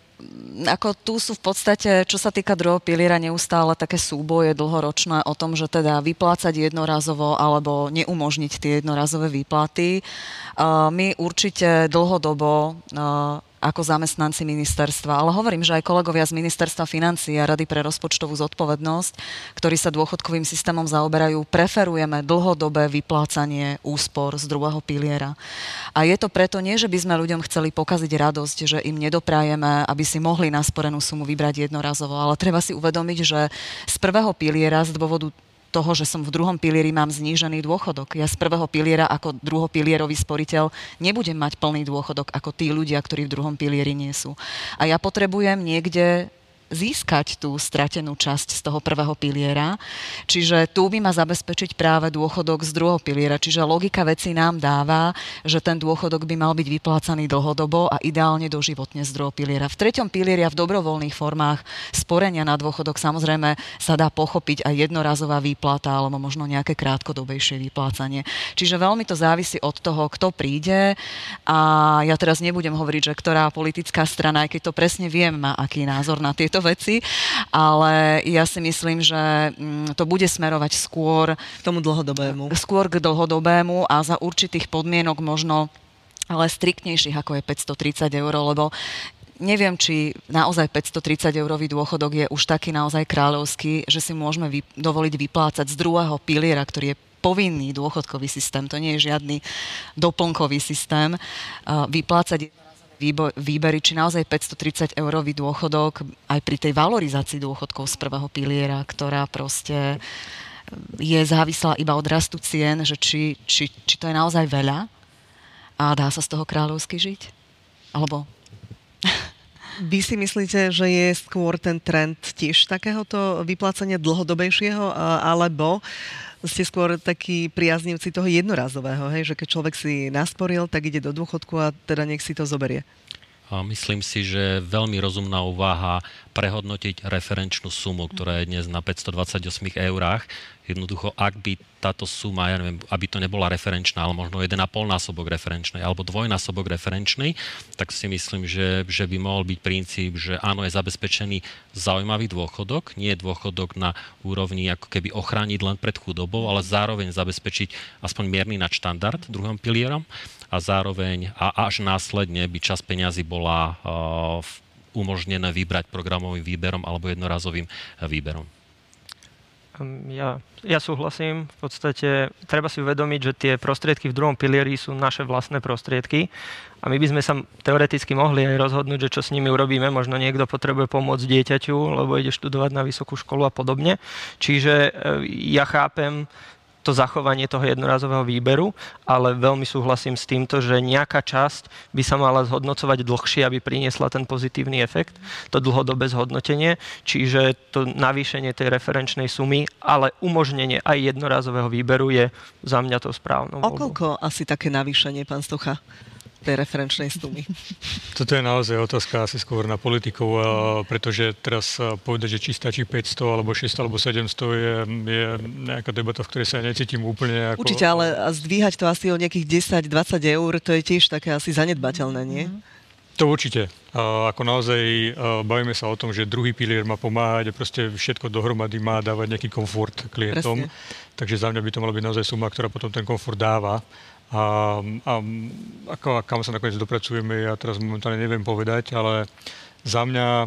Ako tu sú v podstate, čo sa týka druhého piliera, neustále také súboje dlhoročné o tom, že teda vyplácať jednorazovo alebo neumožniť tie jednorazové výplaty. My určite dlhodobo ako zamestnanci ministerstva, ale hovorím, že aj kolegovia z ministerstva financií a Rady pre rozpočtovú zodpovednosť, ktorí sa dôchodkovým systémom zaoberajú, preferujeme dlhodobé vyplácanie úspor z druhého piliera. A je to preto nie, že by sme ľuďom chceli pokaziť radosť, že im nedoprajeme, aby si mohli nasporenú sumu vybrať jednorazovo, ale treba si uvedomiť, že z prvého piliera z dôvodu toho, že som v druhom pilieri mám znížený dôchodok. Ja z prvého piliera ako druhopilierový sporiteľ nebudem mať plný dôchodok ako tí ľudia, ktorí v druhom pilieri nie sú. A ja potrebujem niekde získať tú stratenú časť z toho prvého piliera. Čiže tu by ma zabezpečiť práve dôchodok z druhého piliera. Čiže logika veci nám dáva, že ten dôchodok by mal byť vyplácaný dlhodobo a ideálne doživotne z druhého piliera. V treťom pilieri a v dobrovoľných formách sporenia na dôchodok samozrejme sa dá pochopiť aj jednorazová výplata alebo možno nejaké krátkodobejšie vyplácanie. Čiže veľmi to závisí od toho, kto príde a ja teraz nebudem hovoriť, že ktorá politická strana, aj keď to presne viem, má aký názor na tieto tejto veci, ale ja si myslím, že to bude smerovať skôr k tomu dlhodobému. Skôr k dlhodobému a za určitých podmienok možno ale striktnejších, ako je päťstotridsať eur, lebo neviem, či naozaj päťstotridsať eurový dôchodok je už taký naozaj kráľovský, že si môžeme vy, dovoliť vyplácať z druhého piliera, ktorý je povinný dôchodkový systém, to nie je žiadny doplnkový systém, vyplácať výbery, či naozaj päťstotridsať eurový dôchodok aj pri tej valorizácii dôchodkov z prvého piliera, ktorá proste je závislá iba od rastu cien, že či, či, či to je naozaj veľa a dá sa z toho kráľovsky žiť? Alebo... Vy si myslíte, že je skôr ten trend tiež takéhoto vyplácania dlhodobejšieho, alebo ste skôr takí priaznivci toho jednorazového, hej? Že keď človek si nasporil, tak ide do dôchodku a teda nech si to zoberie? Myslím si, že veľmi rozumná úvaha prehodnotiť referenčnú sumu, ktorá je dnes na päťstodvadsaťosem eurách. Jednoducho, ak by táto suma, ja neviem, aby to nebola referenčná, ale možno jeden a pol násobok referenčnej alebo dvojnásobok referenčnej, tak si myslím, že, že by mohol byť princíp, že áno, je zabezpečený zaujímavý dôchodok, nie je dôchodok na úrovni ako keby ochrániť len pred chudobou, ale zároveň zabezpečiť aspoň mierny nadštandard druhým pilierom a zároveň a až následne by časť peňazí bola uh, umožnené vybrať programovým výberom alebo jednorazovým výberom. Ja, ja súhlasím. V podstate treba si uvedomiť, že tie prostriedky v druhom pilieri sú naše vlastné prostriedky a my by sme sa teoreticky mohli aj rozhodnúť, že čo s nimi urobíme. Možno niekto potrebuje pomôcť dieťaťu, lebo ide študovať na vysokú školu a podobne. Čiže ja chápem to zachovanie toho jednorazového výberu, ale veľmi súhlasím s týmto, že nejaká časť by sa mala zhodnocovať dlhšie, aby priniesla ten pozitívny efekt, to dlhodobé zhodnotenie, čiže to navýšenie tej referenčnej sumy, ale umožnenie aj jednorazového výberu je za mňa to správnou voľbou. O koľko asi také navýšenie, pán Stocha, tej referenčnej sumy? Toto je naozaj otázka asi skôr na politikov, pretože teraz povedať, že či stačí päťsto, alebo šesťsto, alebo sedemsto je, je nejaká debata, v ktorej sa necítim úplne ako... Určite, ale zdvíhať to asi o nejakých desať dvadsať eur, to je tiež také asi zanedbateľné, nie? To určite. A ako naozaj bavíme sa o tom, že druhý pilier má pomáhať a proste všetko dohromady má dávať nejaký komfort klientom. Presne. Takže za mňa by to mala byť naozaj suma, ktorá potom ten komfort dáva. A, a ako, kam sa nakoniec dopracujeme, ja teraz momentálne neviem povedať, ale za mňa a,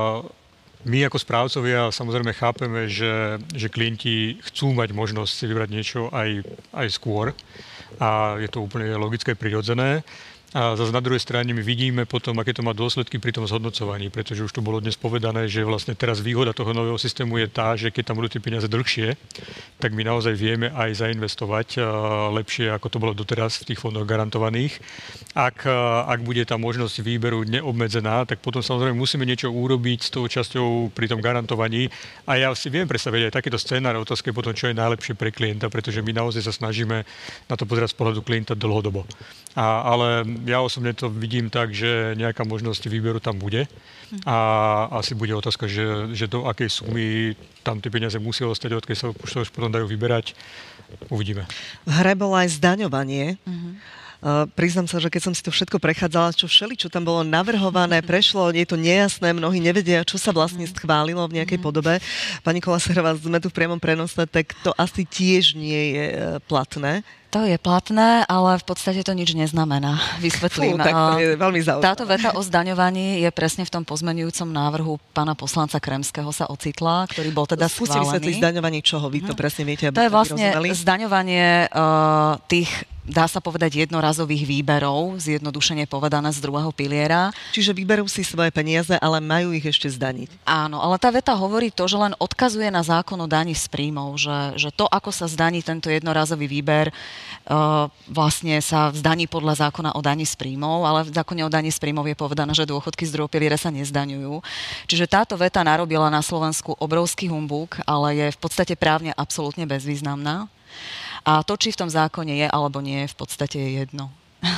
my ako správcovia samozrejme chápeme, že, že klienti chcú mať možnosť si vybrať niečo aj, aj skôr a je to úplne logické, prirodzené. A zase na druhej strane my vidíme potom, aké to má dôsledky pri tom zhodnocovaní, pretože už tu bolo dnes povedané, že vlastne teraz výhoda toho nového systému je tá, že keď tam budú tie peniaze dlhšie, tak my naozaj vieme aj zainvestovať lepšie, ako to bolo doteraz v tých fondoch garantovaných. Ak, ak bude tá možnosť výberu neobmedzená, tak potom samozrejme musíme niečo urobiť s tou časťou pri tom garantovaní. A ja si viem predstaviť aj takéto scénáre, otázka je potom, čo je najlepšie pre klienta, pretože my naozaj sa snažíme na to pozerať z pohľadu klienta dlhodobo. A, ale ja osobne to vidím tak, že nejaká možnosť výberu tam bude a asi bude otázka, že, že do akej sumy tam tie peniaze musia ostať, odkiaľ sa už potom dajú vyberať. Uvidíme. V hre bolo aj zdaňovanie. Uh-huh. Uh, priznám sa, že keď som si to všetko prechádzala, čo všeli, čo tam bolo navrhované, prešlo, je to nejasné, mnohí nevedia, čo sa vlastne schválilo v nejakej podobe. Pani Koláserová, sme tu v priamom prenose, tak to asi tiež nie je platné. To je platné, ale v podstate to nič neznamená. Vysvetlím. Fú, tak to je veľmi zaujímavé. Táto veta o zdaňovaní je presne v tom pozmeňujúcom návrhu pána poslanca Kremského sa ocitla, ktorý bol teda schválený. Skúste vysvetliť zdaňovanie čoho, vy to presne viete, aby to je vlastne zdaňovanie uh, tých, dá sa povedať, jednorazových výberov, zjednodušene povedané z druhého piliera. Čiže vyberú si svoje peniaze, ale majú ich ešte zdaniť. Áno, ale tá veta hovorí to, že len odkazuje na zákon o daní z príjmov, že, že to, ako sa zdaní tento jednorazový výber, uh, vlastne sa zdaní podľa zákona o daní z príjmov, ale v zákone o daní z príjmov je povedané, že dôchodky z druhého piliera sa nezdaňujú. Čiže táto veta narobila na Slovensku obrovský humbuk, ale je v podstate právne absolútne bezvýznamná. A to, či v tom zákone je alebo nie, v podstate je jedno.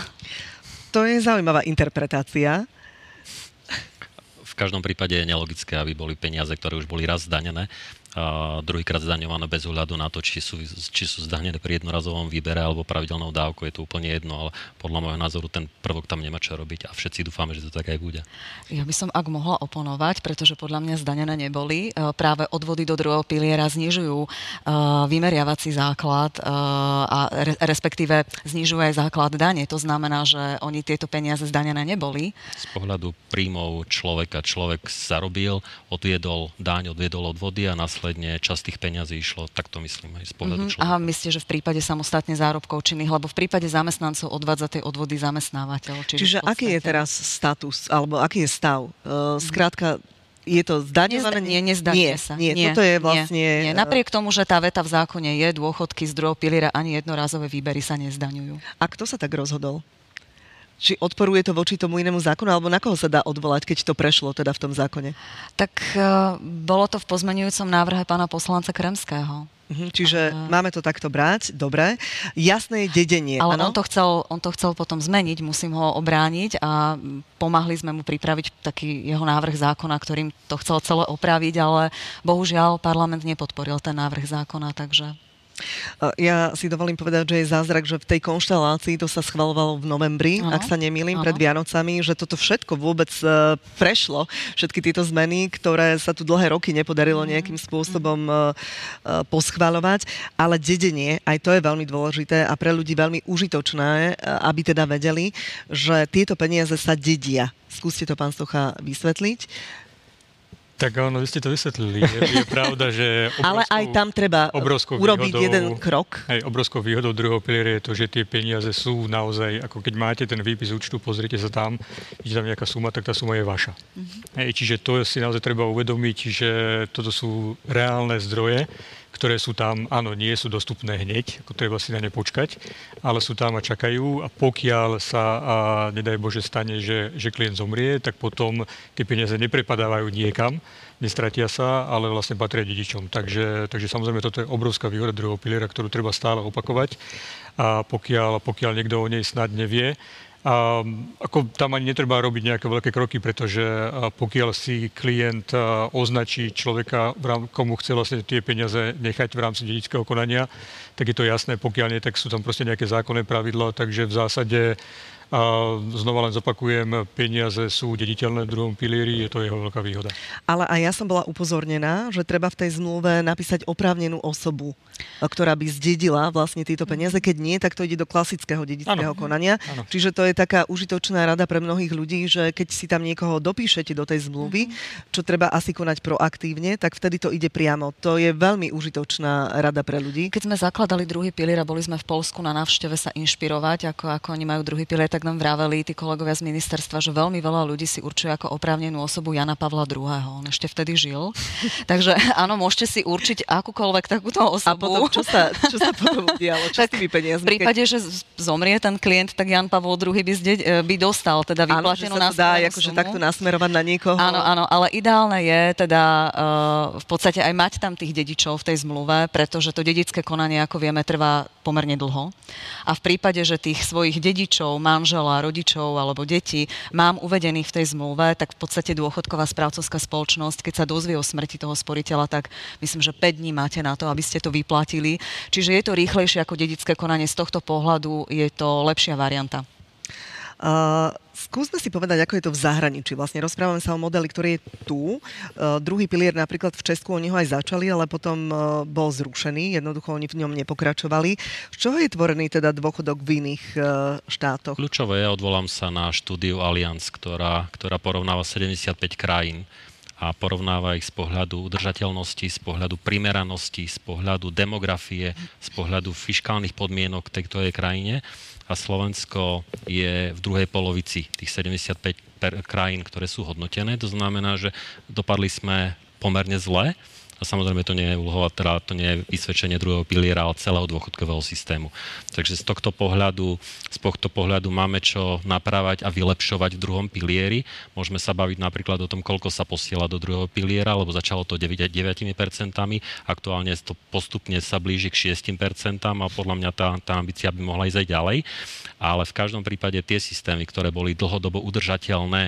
To je zaujímavá interpretácia. V každom prípade je nelogické, aby boli peniaze, ktoré už boli raz zdanené, a druhýkrát zdaňované bez ohľadu na to, či sú, či sú zdanené pri jednorazovom výbere alebo pravidelnou dávkou, je to úplne jedno, ale podľa môjho názoru ten prvok tam nemá čo robiť a všetci dúfame, že to tak aj bude. Ja by som, ak mohla oponovať, pretože podľa mňa zdanené neboli, práve odvody do druhého piliera znižujú vymeriavací základ a respektíve znižujú aj základ dane. To znamená, že oni tieto peniaze zdanené neboli. Z pohľadu príjmov človeka človek zarobil, odviedol daň, odviedol odvody a následne časť tých peňazí išlo, tak to myslím aj z pohľadu mm-hmm. človeka. A myslíte, že v prípade samostatne zárobkov činných, lebo v prípade zamestnancov odvádza tie odvody zamestnávateľ. Čiže, Čiže podstate... aký je teraz status, alebo aký je stav? Uh, skrátka, je to zdaňované? Nie, nezdaňuje sa. Nie, nie, toto je vlastne... Nie, nie. Napriek tomu, že tá veta v zákone je, dôchodky z druhého piliera ani jednorazové výbery sa nezdaňujú. A kto sa tak rozhodol? Či odporuje to voči tomu inému zákonu, alebo na koho sa dá odvolať, keď to prešlo teda v tom zákone? Tak uh, bolo to v pozmeňujúcom návrhe pána poslanca Kremského. Uh-huh, čiže uh, máme to takto brať, dobre. Jasné dedenie, ale ano? on to chcel, on to chcel potom zmeniť, musím ho obrániť a pomáhli sme mu pripraviť taký jeho návrh zákona, ktorým to chcel celé opraviť, ale bohužiaľ parlament nepodporil ten návrh zákona, takže... Ja si dovolím povedať, že je zázrak, že v tej konštelácii to sa schvaľovalo v novembri, ano, ak sa nemýlim, pred Vianocami, že toto všetko vôbec prešlo, všetky tieto zmeny, ktoré sa tu dlhé roky nepodarilo nejakým spôsobom poschvaľovať, ale dedenie, aj to je veľmi dôležité a pre ľudí veľmi užitočné, aby teda vedeli, že tieto peniaze sa dedia. Skúste to, pán Stocha, vysvetliť. Tak áno, vy ste to vysvetlili. Je, je pravda, že obrovskou, ale aj tam treba urobiť výhodou, jeden krok. Aj obrovskou výhodou druhého piliera je to, že tie peniaze sú naozaj, ako keď máte ten výpis účtu, pozrite sa tam, je tam nejaká suma, tak tá suma je vaša. Mm-hmm. Hej, čiže to si naozaj treba uvedomiť, že toto sú reálne zdroje, ktoré sú tam, áno, nie sú dostupné hneď, ako treba si na ne počkať, ale sú tam a čakajú a pokiaľ sa, a nedaj Bože, stane, že, že klient zomrie, tak potom tie peniaze neprepadávajú niekam, nestratia sa, ale vlastne patria dedičom. Takže, takže samozrejme toto je obrovská výhoda druhého piliera, ktorú treba stále opakovať a pokiaľ, pokiaľ niekto o nej snad nevie, a ako tam ani netreba robiť nejaké veľké kroky, pretože pokiaľ si klient označí človeka, komu chce vlastne tie peniaze nechať v rámci dedičského konania, tak je to jasné, pokiaľ nie, tak sú tam proste nejaké zákonné pravidlá, takže v zásade a znova len zopakujem, peniaze sú dediteľné v druhom pilieri, je to jeho veľká výhoda. Ale aj ja som bola upozornená, že treba v tej zmluve napísať oprávnenú osobu, ktorá by zdedila vlastne tieto peniaze. Keď nie, tak to ide do klasického dedičského konania. Ano. Čiže to je taká užitočná rada pre mnohých ľudí, že keď si tam niekoho dopíšete do tej zmluvy, čo treba asi konať proaktívne, tak vtedy to ide priamo. To je veľmi užitočná rada pre ľudí. Keď sme zakladali druhý pilier a boli sme v Poľsku na návšteve sa inšpirovať, ako, ako oni majú druhý pilier, tak nám vraveli tí kolegovia z ministerstva, že veľmi veľa ľudí si určuje ako oprávnenú osobu Jana Pavla druhého. On ešte vtedy žil. Takže áno, môžete si určiť akúkoľvek takúto osobu. A potom, čo sa, čo sa potom udialo? Čo s tými peniazmi? V prípade, keď... že zomrie ten klient, tak Jan Pavol druhý by, zde, by dostal teda vyplatenú nasmerovať. Áno, že sa to dá akože takto nasmerovať na niekoho. Áno, áno, ale ideálne je teda uh, v podstate aj mať tam tých dedičov v tej zmluve, pretože to dedičské konanie, ako vieme, trvá pomerne dlho. A v prípade, že tých svojich dedičov, manžela, rodičov alebo detí mám uvedených v tej zmluve, tak v podstate dôchodková správcovská spoločnosť, keď sa dozvie o smrti toho sporiteľa, tak myslím, že päť dní máte na to, aby ste to vyplatili. Čiže je to rýchlejšie ako dedičské konanie. Z tohto pohľadu je to lepšia varianta. Uh, skúsme si povedať, ako je to v zahraničí. Vlastne rozprávame sa o modeli, ktorý je tu. Uh, druhý pilier napríklad v Česku, oni ho aj začali, ale potom uh, bol zrušený. Jednoducho oni v ňom nepokračovali. Z čoho je tvorený teda dôchodok v iných uh, štátoch? Kľúčové je, odvolám sa na štúdiu Allianz, ktorá, ktorá porovnáva sedemdesiatpäť krajín a porovnáva ich z pohľadu udržateľnosti, z pohľadu primeranosti, z pohľadu demografie, z pohľadu fiškálnych podmienok tejto krajine. A Slovensko je v druhej polovici tých sedemdesiatpäť krajín, ktoré sú hodnotené. To znamená, že dopadli sme pomerne zle. A samozrejme to nie je úlohou, teda to nie je vysvedčenie druhého piliera, ale celého dôchodkového systému. Takže z tohto pohľadu, z tohto pohľadu máme čo naprávať a vylepšovať v druhom pilieri. Môžeme sa baviť napríklad o tom, koľko sa posiela do druhého piliera, lebo začalo to deväť percent, aktuálne to postupne sa blíži k šesť percent a podľa mňa tá, tá ambícia by mohla ísť aj ďalej. Ale v každom prípade tie systémy, ktoré boli dlhodobo udržateľné,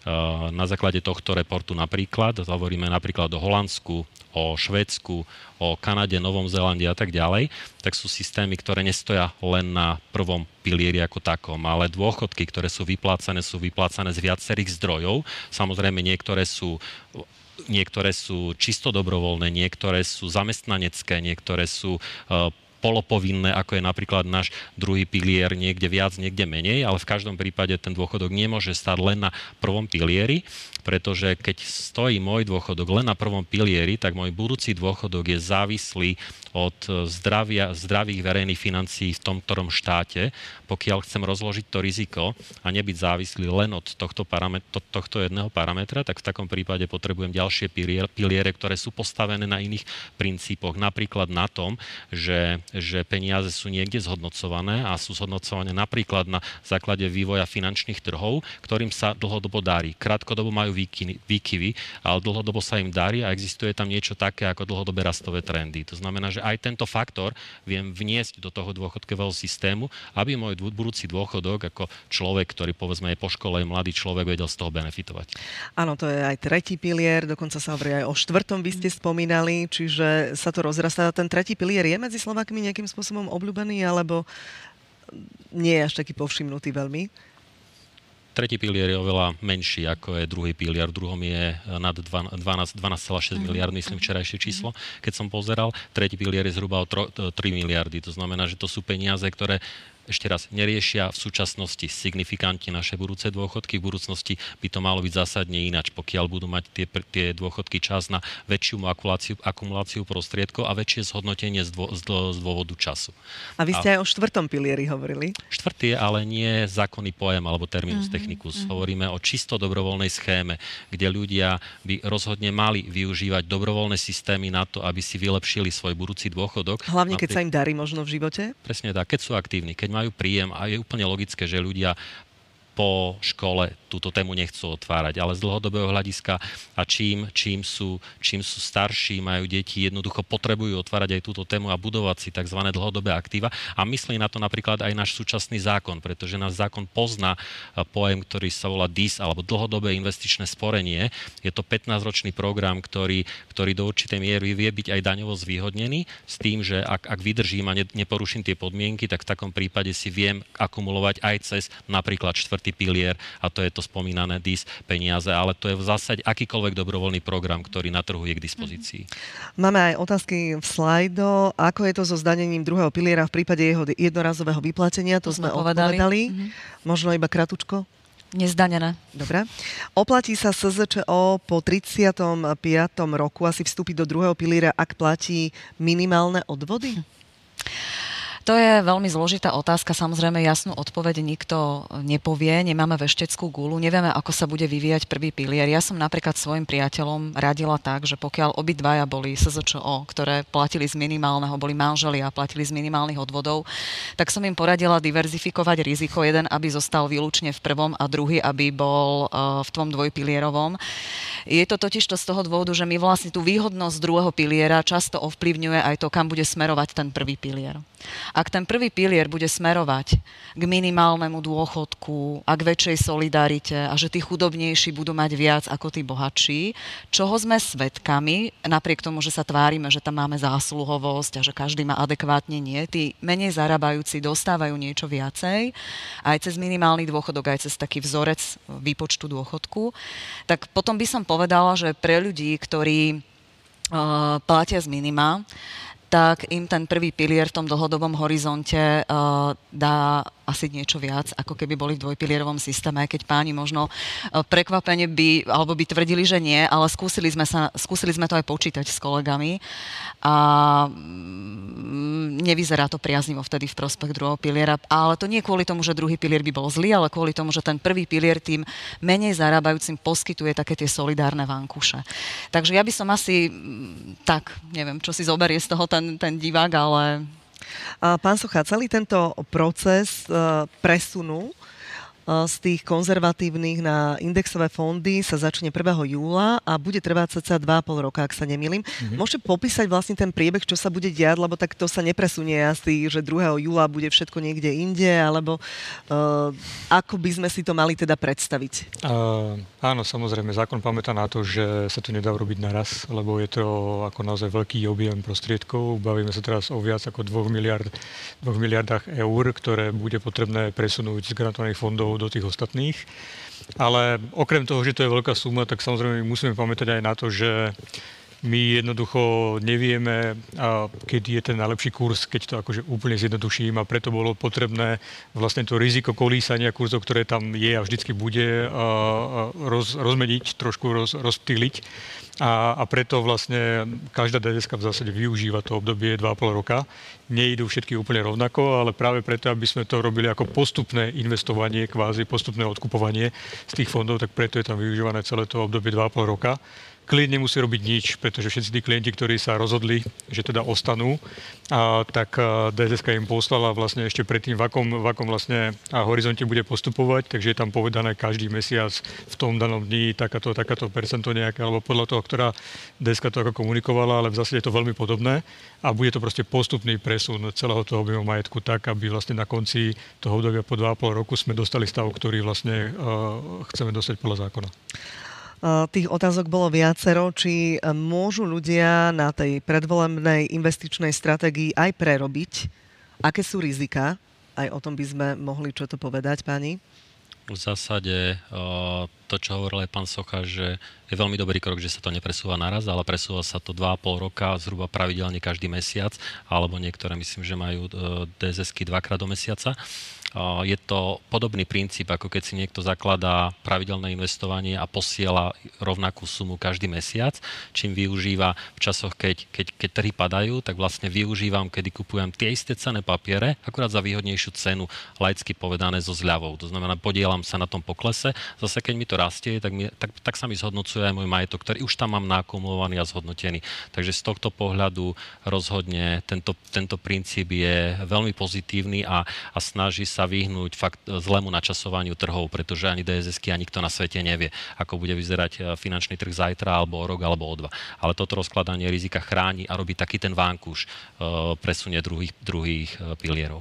Na základe tohto reportu napríklad, hovoríme napríklad o Holandsku, o Švédsku, o Kanade, Novom Zélande a tak ďalej, tak sú systémy, ktoré nestoja len na prvom pilieri ako takom, ale dôchodky, ktoré sú vyplácané, sú vyplácané z viacerých zdrojov. Samozrejme, niektoré sú Niektoré sú čisto dobrovoľné, niektoré sú zamestnanecké, niektoré sú uh, polopovinné, ako je napríklad náš druhý pilier, niekde viac, niekde menej, ale v každom prípade ten dôchodok nemôže stáť len na prvom pilieri, pretože keď stojí môj dôchodok len na prvom pilieri, tak môj budúci dôchodok je závislý od zdravia, zdravých verejných financií v tom ktorom štáte. Pokiaľ chcem rozložiť to riziko a nebyť závislý len od tohto, paramet- to, tohto jedného parametra, tak v takom prípade potrebujem ďalšie piliere, piliere, ktoré sú postavené na iných princípoch. Napríklad na tom, že, že peniaze sú niekde zhodnocované a sú zhodnocované napríklad na základe vývoja finančných trhov, ktorým sa dlhodobo darí. Krátkodobo majú výkyvy, výkyvy, ale dlhodobo sa im darí a existuje tam niečo také ako dlhodobé rastové trendy. To znamená, že aj tento faktor viem vniesť do toho dôchodkového systému, aby môj budúci dôchodok ako človek, ktorý povedzme je po škole, je mladý človek, vedel z toho benefitovať. Áno, to je aj tretí pilier, dokonca sa hovorí aj o štvrtom, vy ste spomínali, čiže sa to rozrastá. Ten tretí pilier je medzi Slovákmi nejakým spôsobom obľúbený, alebo nie je až taký povšimnutý veľmi? Tretí pilier je oveľa menší, ako je druhý pilier. V druhom je nad dvanásť celá šesť miliard, myslím, včerajšie číslo, keď som pozeral. Tretí pilier je zhruba o tri miliardy. To znamená, že to sú peniaze, ktoré ešte raz, neriešia v súčasnosti signifikantne naše budúce dôchodky. V budúcnosti by to malo byť zásadne ináč, pokiaľ budú mať tie, tie dôchodky čas na väčšiu akumuláciu, akumuláciu prostriedkov a väčšie zhodnotenie z, dô, z, z dôvodu času. A vy ste a, aj o štvrtom pilieri hovorili? Štvrtý je ale nie zákonný pojem alebo terminus mm-hmm. technicus. Mm-hmm. Hovoríme o čisto dobrovoľnej schéme, kde ľudia by rozhodne mali využívať dobrovoľné systémy na to, aby si vylepšili svoj budúci dôchodok. Hlavne, keď Napríklad, sa im darí možno v živote? Presne tak, keď sú aktívni, keď majú príjem a je úplne logické, že ľudia po škole túto tému nechcú otvárať, ale z dlhodobého hľadiska a čím, čím, sú, čím sú starší, majú deti, jednoducho potrebujú otvárať aj túto tému a budovať si tzv. Dlhodobé aktíva. A myslí na to napríklad aj náš súčasný zákon, pretože náš zákon pozná pojem, ktorý sa volá dé í es, alebo dlhodobé investičné sporenie. Je to pätnásťročný program, ktorý, ktorý do určitej miery vie byť aj daňovo zvýhodnený, s tým, že ak, ak vydržím a ne, neporuším tie podmienky, tak v takom prípade si viem akumulovať aj cez napríklad štvrtý pilier, a to je to spomínané dé í es peniaze, ale to je v zásade akýkoľvek dobrovoľný program, ktorý na trhu je k dispozícii. Máme aj otázky v slajdo. Ako je to so zdanením druhého piliera v prípade jeho jednorazového vyplatenia? To, to sme odpovedali. odpovedali. Mm-hmm. Možno iba kratučko? Nezdanené. Dobre. Oplatí sa es zet č o po tridsiatom piatom roku asi vstúpiť do druhého piliera, ak platí minimálne odvody? Hm. To je veľmi zložitá otázka. Samozrejme, jasnú odpoveď nikto nepovie. Nemáme vešteckú gulu. Nevieme, ako sa bude vyvíjať prvý pilier. Ja som napríklad svojim priateľom radila tak, že pokiaľ obidvaja boli es zet č o, ktoré platili z minimálneho, boli manželia a platili z minimálnych odvodov, tak som im poradila diverzifikovať riziko. Jeden, aby zostal výlučne v prvom a druhý, aby bol v tom dvojpilierovom. Je to totiž to z toho dôvodu, že my vlastne tú výhodnosť druhého piliera často ovplyvňuje aj to, kam bude smerovať ten prvý pilier. Ak ten prvý pilier bude smerovať k minimálnemu dôchodku a k väčšej solidarite a že tí chudobnejší budú mať viac ako tí bohatší, čoho sme svedkami, napriek tomu, že sa tvárime, že tam máme zásluhovosť a že každý má adekvátne nie, tí menej zarábajúci dostávajú niečo viacej, aj cez minimálny dôchodok, aj cez taký vzorec výpočtu dôchodku, tak potom by som povedala, že pre ľudí, ktorí uh, platia z minima, tak im ten prvý pilier v tom dlhodobom horizonte uh, dá asi niečo viac, ako keby boli v dvojpilierovom systéme, keď páni možno uh, prekvapene by, alebo by tvrdili, že nie, ale skúsili sme, sa, skúsili sme to aj počítať s kolegami a mm, nevyzerá to priaznivo vtedy v prospech druhého piliera, ale to nie kvôli tomu, že druhý pilier by bol zlý, ale kvôli tomu, že ten prvý pilier tým menej zarábajúcim poskytuje také tie solidárne vankuše. Takže ja by som asi mm, tak, neviem, čo si zoberie z toho ten, ten divák, ale... Pán Socha, celý tento proces presunu z tých konzervatívnych na indexové fondy sa začne prvého júla a bude trvať cca dva a pol roka, ak sa nemýlim. Mm-hmm. Môžete popísať vlastne ten priebeh, čo sa bude diať, lebo tak to sa nepresunie asi, že druhého júla bude všetko niekde inde, alebo uh, ako by sme si to mali teda predstaviť? Uh, áno, samozrejme, zákon pamätá na to, že sa to nedá urobiť naraz, lebo je to ako naozaj veľký objem prostriedkov. Bavíme sa teraz o viac ako dvoch miliard, dvoch miliardách eur, ktoré bude potrebné presunúť z garantovaných fondov do tých ostatných. Ale okrem toho, že to je veľká suma, tak samozrejme musíme pamätať aj na to, že my jednoducho nevieme, kedy je ten najlepší kurz, keď to akože úplne zjednoduším, a preto bolo potrebné vlastne to riziko kolísania kurzov, ktoré tam je a vždycky bude, roz, rozmeniť, trošku roz, rozptýliť. A, a preto vlastne každá dé es ká v zásade využíva to obdobie dva a pol roka. Nejdú všetky úplne rovnako, ale práve preto, aby sme to robili ako postupné investovanie, kvázi postupné odkupovanie z tých fondov, tak preto je tam využívané celé to obdobie dva a pol roka. Klient nemusí robiť nič, pretože všetci tí klienti, ktorí sa rozhodli, že teda ostanú, a, tak dé es ká im poslala vlastne ešte predtým, v akom, v akom vlastne horizonte bude postupovať, takže je tam povedané každý mesiac v tom danom dni takáto, takáto percento nejaké, alebo podľa toho, ktorá dé es ká to ako komunikovala, ale v zásade je to veľmi podobné a bude to proste postupný presun celého toho objemu majetku tak, aby vlastne na konci toho obdobia po dva a pol roku sme dostali stav, ktorý vlastne uh, chceme dostať podľa zákona. Tých otázok bolo viacero, či môžu ľudia na tej predvolebnej investičnej stratégii aj prerobiť. Aké sú rizika? Aj o tom by sme mohli čo to povedať, pani? V zásade to, čo hovoril aj pán Socha, že je veľmi dobrý krok, že sa to nepresúva naraz, ale presúva sa to dva a pol roka, zhruba pravidelne každý mesiac, alebo niektoré myslím, že majú dé es esky dvakrát do mesiaca. Je to podobný princíp, ako keď si niekto zakladá pravidelné investovanie a posiela rovnakú sumu každý mesiac, čím využíva v časoch, keď, keď, keď trhy padajú, tak vlastne využívam, kedy kupujem tie isté cenné papiere, akurát za výhodnejšiu cenu, laicky povedané so zľavou. To znamená, podielam sa na tom poklese, zase keď mi to rastie, tak, mi, tak, tak sa mi zhodnocuje aj môj majetok, ktorý už tam mám nakumulovaný a zhodnotený. Takže z tohto pohľadu rozhodne tento, tento princíp je veľmi pozitívny a, a snaží sa vyhnúť fakt zlému načasovaniu trhov, pretože ani dé es esky, ani nikto na svete nevie, ako bude vyzerať finančný trh zajtra, alebo o rok, alebo o dva. Ale toto rozkladanie rizika chráni a robí taký ten vankúš presunie druhých, druhých pilierov.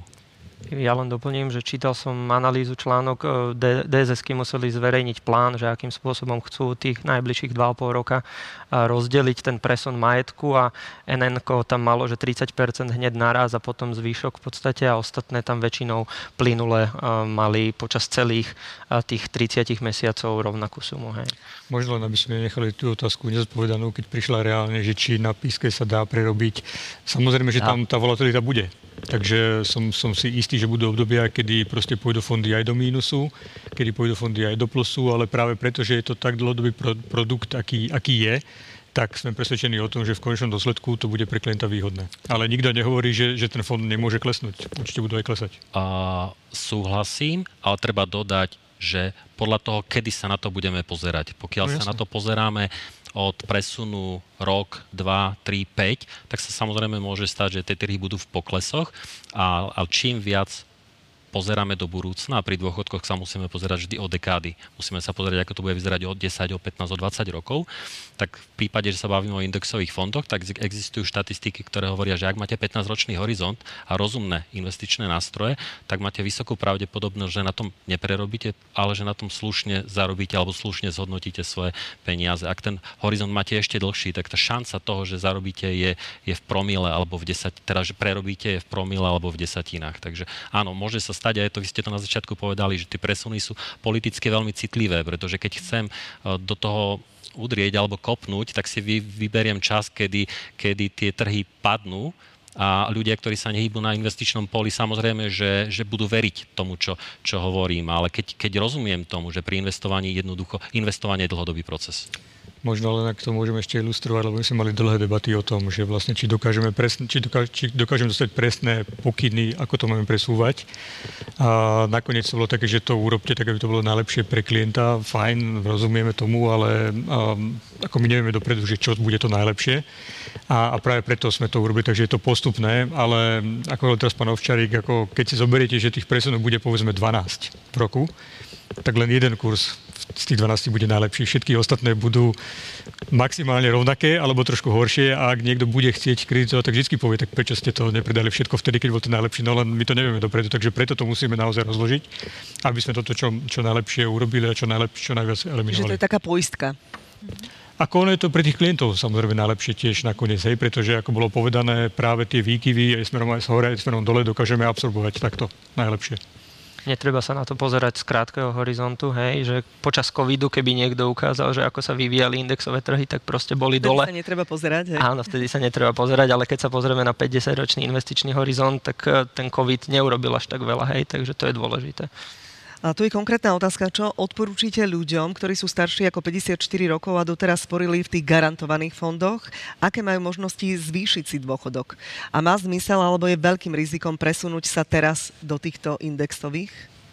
Ja len doplním, že čítal som analýzu článok, dé es esky museli zverejniť plán, že akým spôsobom chcú tých najbližších dva a pol roka rozdeliť ten presun majetku a en en ká tam malo, že tridsať percent hneď naraz a potom zvýšok v podstate a ostatné tam väčšinou plynule mali počas celých tých tridsať mesiacov rovnakú sumu. Hej. Možno len, aby sme nechali tú otázku nezodpovedanú, keď prišla reálne, že či na píske sa dá prerobiť. Samozrejme, že tam tá volatilita bude. Takže som, som si istý, že budú obdobia, kedy proste pôjdu fondy aj do mínusu, kedy pôjdu fondy aj do plusu, ale práve preto, že je to tak dlhodobý pro, produkt, aký, aký je, tak sme presvedčení o tom, že v konečnom dôsledku to bude pre klienta výhodné. Ale nikto nehovorí, že, že ten fond nemôže klesnúť. Určite budú aj klesať. A súhlasím, ale treba dodať, že podľa toho, kedy sa na to budeme pozerať. Pokiaľ no, sa na to pozeráme od presunu rok, dva, tri, päť, tak sa samozrejme môže stať, že tie trhy budú v poklesoch a, a čím viac pozeráme do budúcna a pri dôchodkoch sa musíme pozerať vždy o dekády. Musíme sa pozerať, ako to bude vyzerať o desať, o pätnásť, o dvadsať rokov. Tak v prípade, že sa bavíme o indexových fondoch, tak existujú štatistiky, ktoré hovoria, že ak máte pätnásťročný horizont a rozumné investičné nástroje, tak máte vysokú pravdepodobnosť, že na tom neprerobíte, ale že na tom slušne zarobíte alebo slušne zhodnotíte svoje peniaze. Ak ten horizont máte ešte dlhší, tak tá šanca toho, že zarobíte, je, je v promile alebo v desať, teda že prerobíte je v promile alebo v desatinách. Takže áno, môže sa stať, a je to, vy ste to na začiatku povedali, že tie presuny sú politicky veľmi citlivé, pretože keď chcem do toho udrieť alebo kopnúť, tak si vy, vyberiem čas, kedy, kedy tie trhy padnú a ľudia, ktorí sa nehýbu na investičnom poli, samozrejme, že, že budú veriť tomu, čo, čo hovorím, ale keď, keď rozumiem tomu, že pri investovaní jednoducho, investovanie je dlhodobý proces. Možno len ak to môžeme ešte ilustrovať, lebo my sme mali dlhé debaty o tom, že vlastne či dokážeme, presne, či dokáž, či dokážeme dostať presné pokyny, ako to máme presúvať. A nakoniec to bolo také, že to urobte tak, aby to bolo najlepšie pre klienta. Fajn, rozumieme tomu, ale um, ako my nevieme dopredu, že čo bude to najlepšie. A, a práve preto sme to urobili, takže je to postupné, ale ako hovoril teraz pán Ovčarík, ako keď si zoberiete, že tých presunov bude povedzme dvanásť v roku, tak len jeden kurz z tých dvanástich bude najlepší. Všetky ostatné budú maximálne rovnaké alebo trošku horšie a ak niekto bude chcieť kreditovať, tak vždy povie, tak prečo ste to nepredali všetko vtedy, keď bol to najlepší, no len my to nevieme dopredu, takže preto to musíme naozaj rozložiť, aby sme toto čo, čo najlepšie urobili a čo, najlepšie, čo najviac eliminovali. Čiže to je taká poistka. Ako ono je to pre tých klientov samozrejme najlepšie tiež nakoniec, hej, pretože ako bolo povedané, práve tie výkyvy aj smerom aj z hore, aj smerom dole dokážeme absorbovať takto najlepšie. Netreba sa na to pozerať z krátkeho horizontu, hej, že počas covidu, keby niekto ukázal, že ako sa vyvíjali indexové trhy, tak proste boli vtedy dole. Vtedy sa netreba pozerať, hej? Áno, vtedy sa netreba pozerať, ale keď sa pozrieme na päťdesiatročný investičný horizont, tak ten covid neurobil až tak veľa, hej, takže to je dôležité. A tu je konkrétna otázka, čo odporúčite ľuďom, ktorí sú starší ako päťdesiatštyri rokov a doteraz sporili v tých garantovaných fondoch, aké majú možnosti zvýšiť si dôchodok? A má zmysel, alebo je veľkým rizikom presunúť sa teraz do týchto indexových?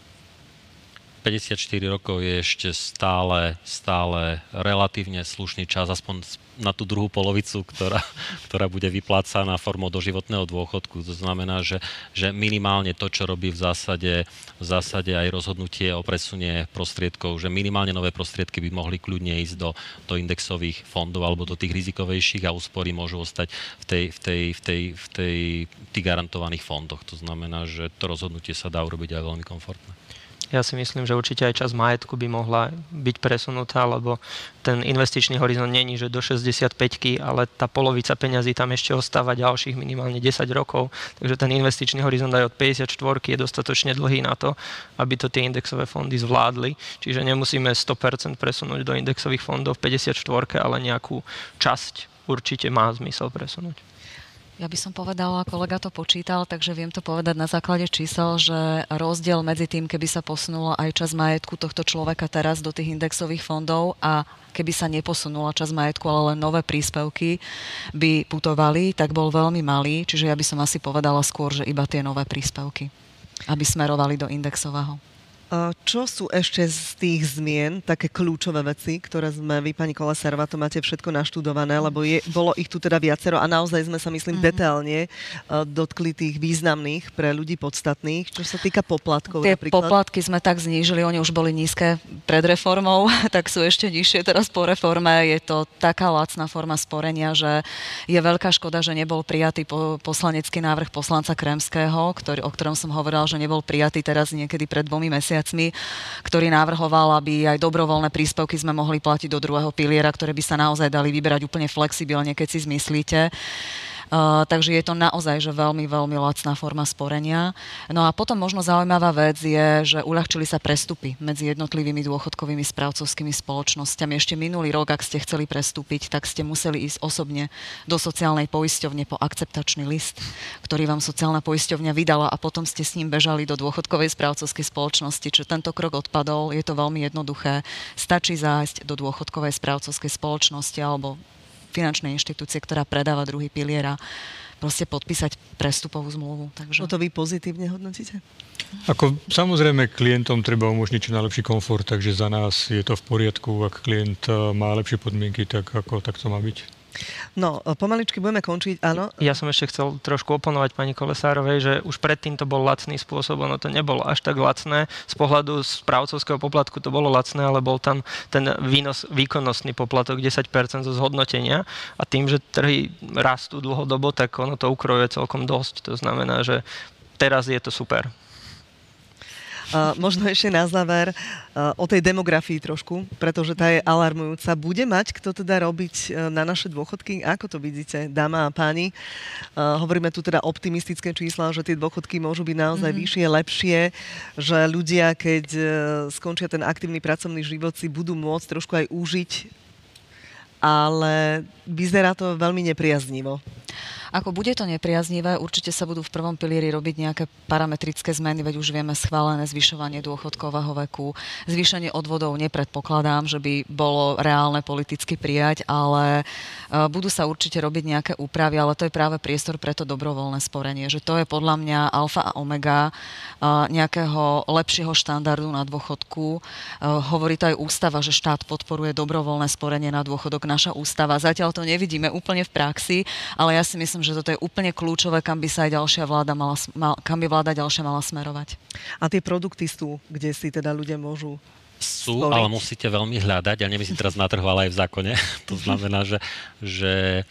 päťdesiatštyri rokov je ešte stále, stále relatívne slušný čas, aspoň na tú druhú polovicu, ktorá, ktorá bude vyplácaná formou doživotného dôchodku. To znamená, že, že minimálne to, čo robí v zásade, v zásade aj rozhodnutie o presunie prostriedkov, že minimálne nové prostriedky by mohli kľudne ísť do, do indexových fondov alebo do tých rizikovejších a úspory môžu ostať v tej, v tej, v tej, v tej, tých garantovaných fondoch. To znamená, že to rozhodnutie sa dá urobiť aj veľmi komfortné. Ja si myslím, že určite aj časť majetku by mohla byť presunutá, lebo ten investičný horizont není, že do šesťdesiatpäťky, ale tá polovica peňazí tam ešte ostáva ďalších minimálne desať rokov. Takže ten investičný horizont aj od päťdesiatštvorky je dostatočne dlhý na to, aby to tie indexové fondy zvládli. Čiže nemusíme sto percent presunúť do indexových fondov v päťdesiatštvorke, ale nejakú časť určite má zmysel presunúť. Ja by som povedala, kolega to počítal, takže viem to povedať na základe čísel, že rozdiel medzi tým, keby sa posunula aj časť majetku tohto človeka teraz do tých indexových fondov a keby sa neposunula časť majetku, ale len nové príspevky by putovali, tak bol veľmi malý. Čiže ja by som asi povedala skôr, že iba tie nové príspevky, aby smerovali do indexového. Čo sú ešte z tých zmien také kľúčové veci, ktoré sme vy, pani Kolesárová, to máte všetko naštudované, lebo je, bolo ich tu teda viacero a naozaj sme sa, myslím, mm-hmm. detailne dotkli tých významných pre ľudí podstatných. Čo sa týka poplatkov Tie napríklad? poplatky sme tak znížili, oni už boli nízke pred reformou, tak sú ešte nižšie teraz po reforme. Je to taká lacná forma sporenia, že je veľká škoda, že nebol prijatý po, poslanecký návrh poslanca Kremského, ktorý, o ktorom som hovorila, že nebol prijatý teraz niekedy pred dvomi mesiacmi, ktorý navrhoval, aby aj dobrovoľné príspevky sme mohli platiť do druhého piliera, ktoré by sa naozaj dali vyberať úplne flexibilne, keď si zmyslíte. Uh, takže je to naozaj že veľmi, veľmi lacná forma sporenia. No a potom možno zaujímavá vec je, že uľahčili sa prestupy medzi jednotlivými dôchodkovými správcovskými spoločnosťami. Ešte minulý rok, ak ste chceli prestúpiť, tak ste museli ísť osobne do sociálnej poisťovne po akceptačný list, ktorý vám sociálna poisťovňa vydala a potom ste s ním bežali do dôchodkovej správcovskej spoločnosti. Čiže tento krok odpadol, je to veľmi jednoduché. Stačí zájsť do dôchodkovej správcovskej spoločnosti alebo finančnej inštitúcie, ktorá predáva druhý pilier a proste podpísať prestupovú zmluvu. Takže... No to vy pozitívne hodnotíte? Ako samozrejme klientom treba umožniť čo najlepší komfort, takže za nás je to v poriadku, ak klient má lepšie podmienky, tak ako tak to má byť. No, pomaličky budeme končiť, áno. Ja som ešte chcel trošku oponovať pani Kolesárovej, že už predtým to bol lacný spôsob, ono to nebolo až tak lacné. Z pohľadu správcovského poplatku to bolo lacné, ale bol tam ten výnos, výkonnostný poplatok desať percent zo zhodnotenia a tým, že trhy rastú dlhodobo, tak ono to ukrojuje celkom dosť. To znamená, že teraz je to super. Uh, možno ešte na záver uh, o tej demografii trošku, pretože tá je alarmujúca. Bude mať kto teda robiť uh, na naše dôchodky? Ako to vidíte, dáma a páni? Uh, hovoríme tu teda optimistické čísla, že tie dôchodky môžu byť naozaj mm-hmm. vyššie, lepšie, že ľudia, keď uh, skončia ten aktívny pracovný život, si budú môcť trošku aj užiť, ale vyzerá to veľmi nepriaznivo. Ako bude to nepriaznivé, určite sa budú v prvom pilieri robiť nejaké parametrické zmeny, veď už vieme schválené zvyšovanie dôchodkového veku, zvýšenie odvodov nepredpokladám, že by bolo reálne politicky prijať, ale budú sa určite robiť nejaké úpravy, ale to je práve priestor pre to dobrovoľné sporenie, že to je podľa mňa alfa a omega nejakého lepšieho štandardu na dôchodku. Hovorí to aj ústava, že štát podporuje dobrovoľné sporenie na dôchodok. Naša ústava. Zatiaľ to nevidíme úplne v praxi, ale ja si myslím, že toto je úplne kľúčové, kam by sa aj ďalšia vláda mala, kam by vláda ďalšia mala smerovať. A tie produkty sú, kde si teda ľudia môžu sú, sporiť? Ale musíte veľmi hľadať. Ja nemyslím teraz na trhu, ale aj v zákone. To znamená, že, že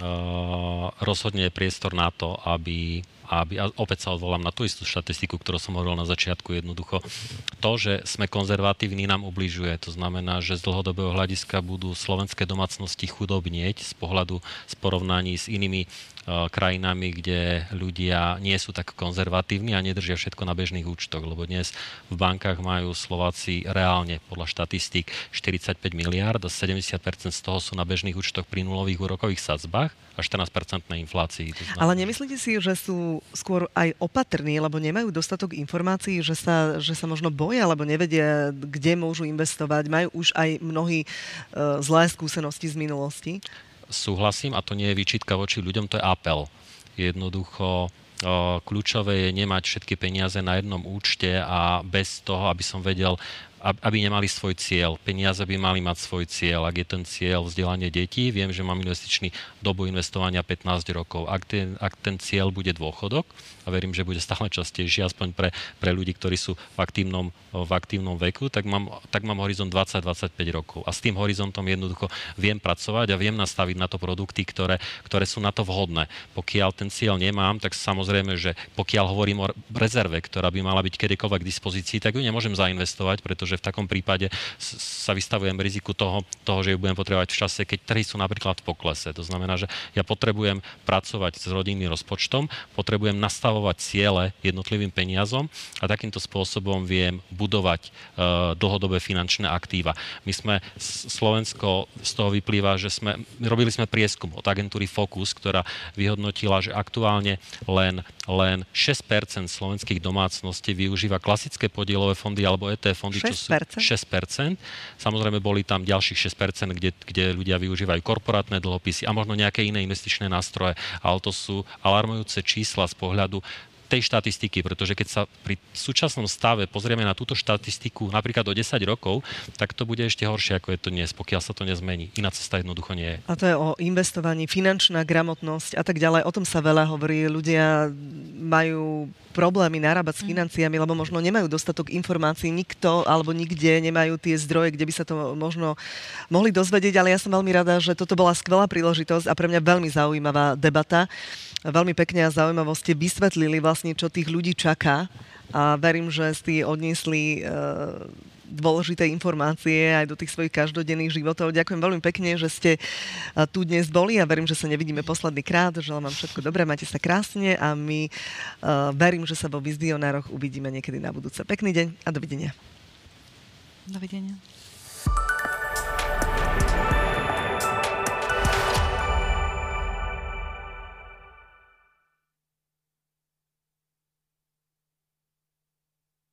uh, rozhodne je priestor na to, aby aby, a opäť sa odvolám na tú istú štatistiku, ktorú som hovoril na začiatku, jednoducho to, že sme konzervatívni, nám ubližuje. To znamená, že z dlhodobého hľadiska budú slovenské domácnosti chudobnieť z pohľadu, z porovnaní s inými uh, krajinami, kde ľudia nie sú tak konzervatívni a nedržia všetko na bežných účtoch, lebo dnes v bankách majú Slováci reálne podľa štatistík štyridsaťpäť miliárd a sedemdesiat percent z toho sú na bežných účtoch pri nulových úrokových sadzbách a štrnásť percent na inflácii. To znamená, ale nemyslíte si, že sú skôr aj opatrní, lebo nemajú dostatok informácií, že sa, že sa možno boja, alebo nevedia, kde môžu investovať. Majú už aj mnohí uh, zlé skúsenosti z minulosti? Súhlasím a to nie je výčitka voči ľuďom, to je apel. Jednoducho uh, kľúčové je nemať všetky peniaze na jednom účte a bez toho, aby som vedel, aby nemali svoj cieľ. Peniaze by mali mať svoj cieľ. Ak je ten cieľ vzdelanie detí, viem, že mám investičný dobu investovania pätnásť rokov. Ak ten, ak ten cieľ bude dôchodok, a verím, že bude stále častejšie, aspoň pre, pre ľudí, ktorí sú v aktívnom, v aktívnom veku, tak mám, tak mám horizont dvadsať až dvadsaťpäť rokov. A s tým horizontom jednoducho viem pracovať a viem nastaviť na to produkty, ktoré, ktoré sú na to vhodné. Pokiaľ ten cieľ nemám, tak samozrejme, že pokiaľ hovorím o rezerve, ktorá by mala byť kedykoľvek k dispozícii, tak ju nemôžem zainvestovať, pretože že v takom prípade sa vystavujem riziku toho, toho, že ju budem potrebovať v čase, keď trhy sú napríklad v poklese. To znamená, že ja potrebujem pracovať s rodinným rozpočtom, potrebujem nastavovať ciele jednotlivým peniazom a takýmto spôsobom viem budovať uh, dlhodobé finančné aktíva. My sme, Slovensko, z toho vyplýva, že sme, robili sme prieskum od agentúry Focus, ktorá vyhodnotila, že aktuálne len, len šesť percent slovenských domácností využíva klasické podielové fondy alebo é té ef fondy, čo sú šesť percent. Samozrejme, boli tam ďalších šesť percent, kde, kde ľudia využívajú korporátne dlhopisy a možno nejaké iné investičné nástroje. Ale to sú alarmujúce čísla z pohľadu tej štatistiky, pretože keď sa pri súčasnom stave pozrieme na túto štatistiku napríklad o desať rokov, tak to bude ešte horšie, ako je to dnes, pokiaľ sa to nezmení. Iná cesta jednoducho nie je. A to je o investovaní, finančná gramotnosť a tak ďalej. O tom sa veľa hovorí. Ľudia majú problémy narábať s financiami, lebo možno nemajú dostatok informácií, nikto alebo nikde nemajú tie zdroje, kde by sa to možno mohli dozvedieť, ale ja som veľmi rada, že toto bola skvelá príležitosť a pre mňa veľmi zaujímavá debata. Veľmi pekne a zaujímavo ste vysvetlili vlastne, čo tých ľudí čaká a verím, že ste odniesli e, dôležité informácie aj do tých svojich každodenných životov. Ďakujem veľmi pekne, že ste tu dnes boli a verím, že sa nevidíme posledný krát. Želám vám všetko dobré, majte sa krásne a my e, verím, že sa vo Vizionároch uvidíme niekedy na budúce. Pekný deň a dovidenia. Dovidenia.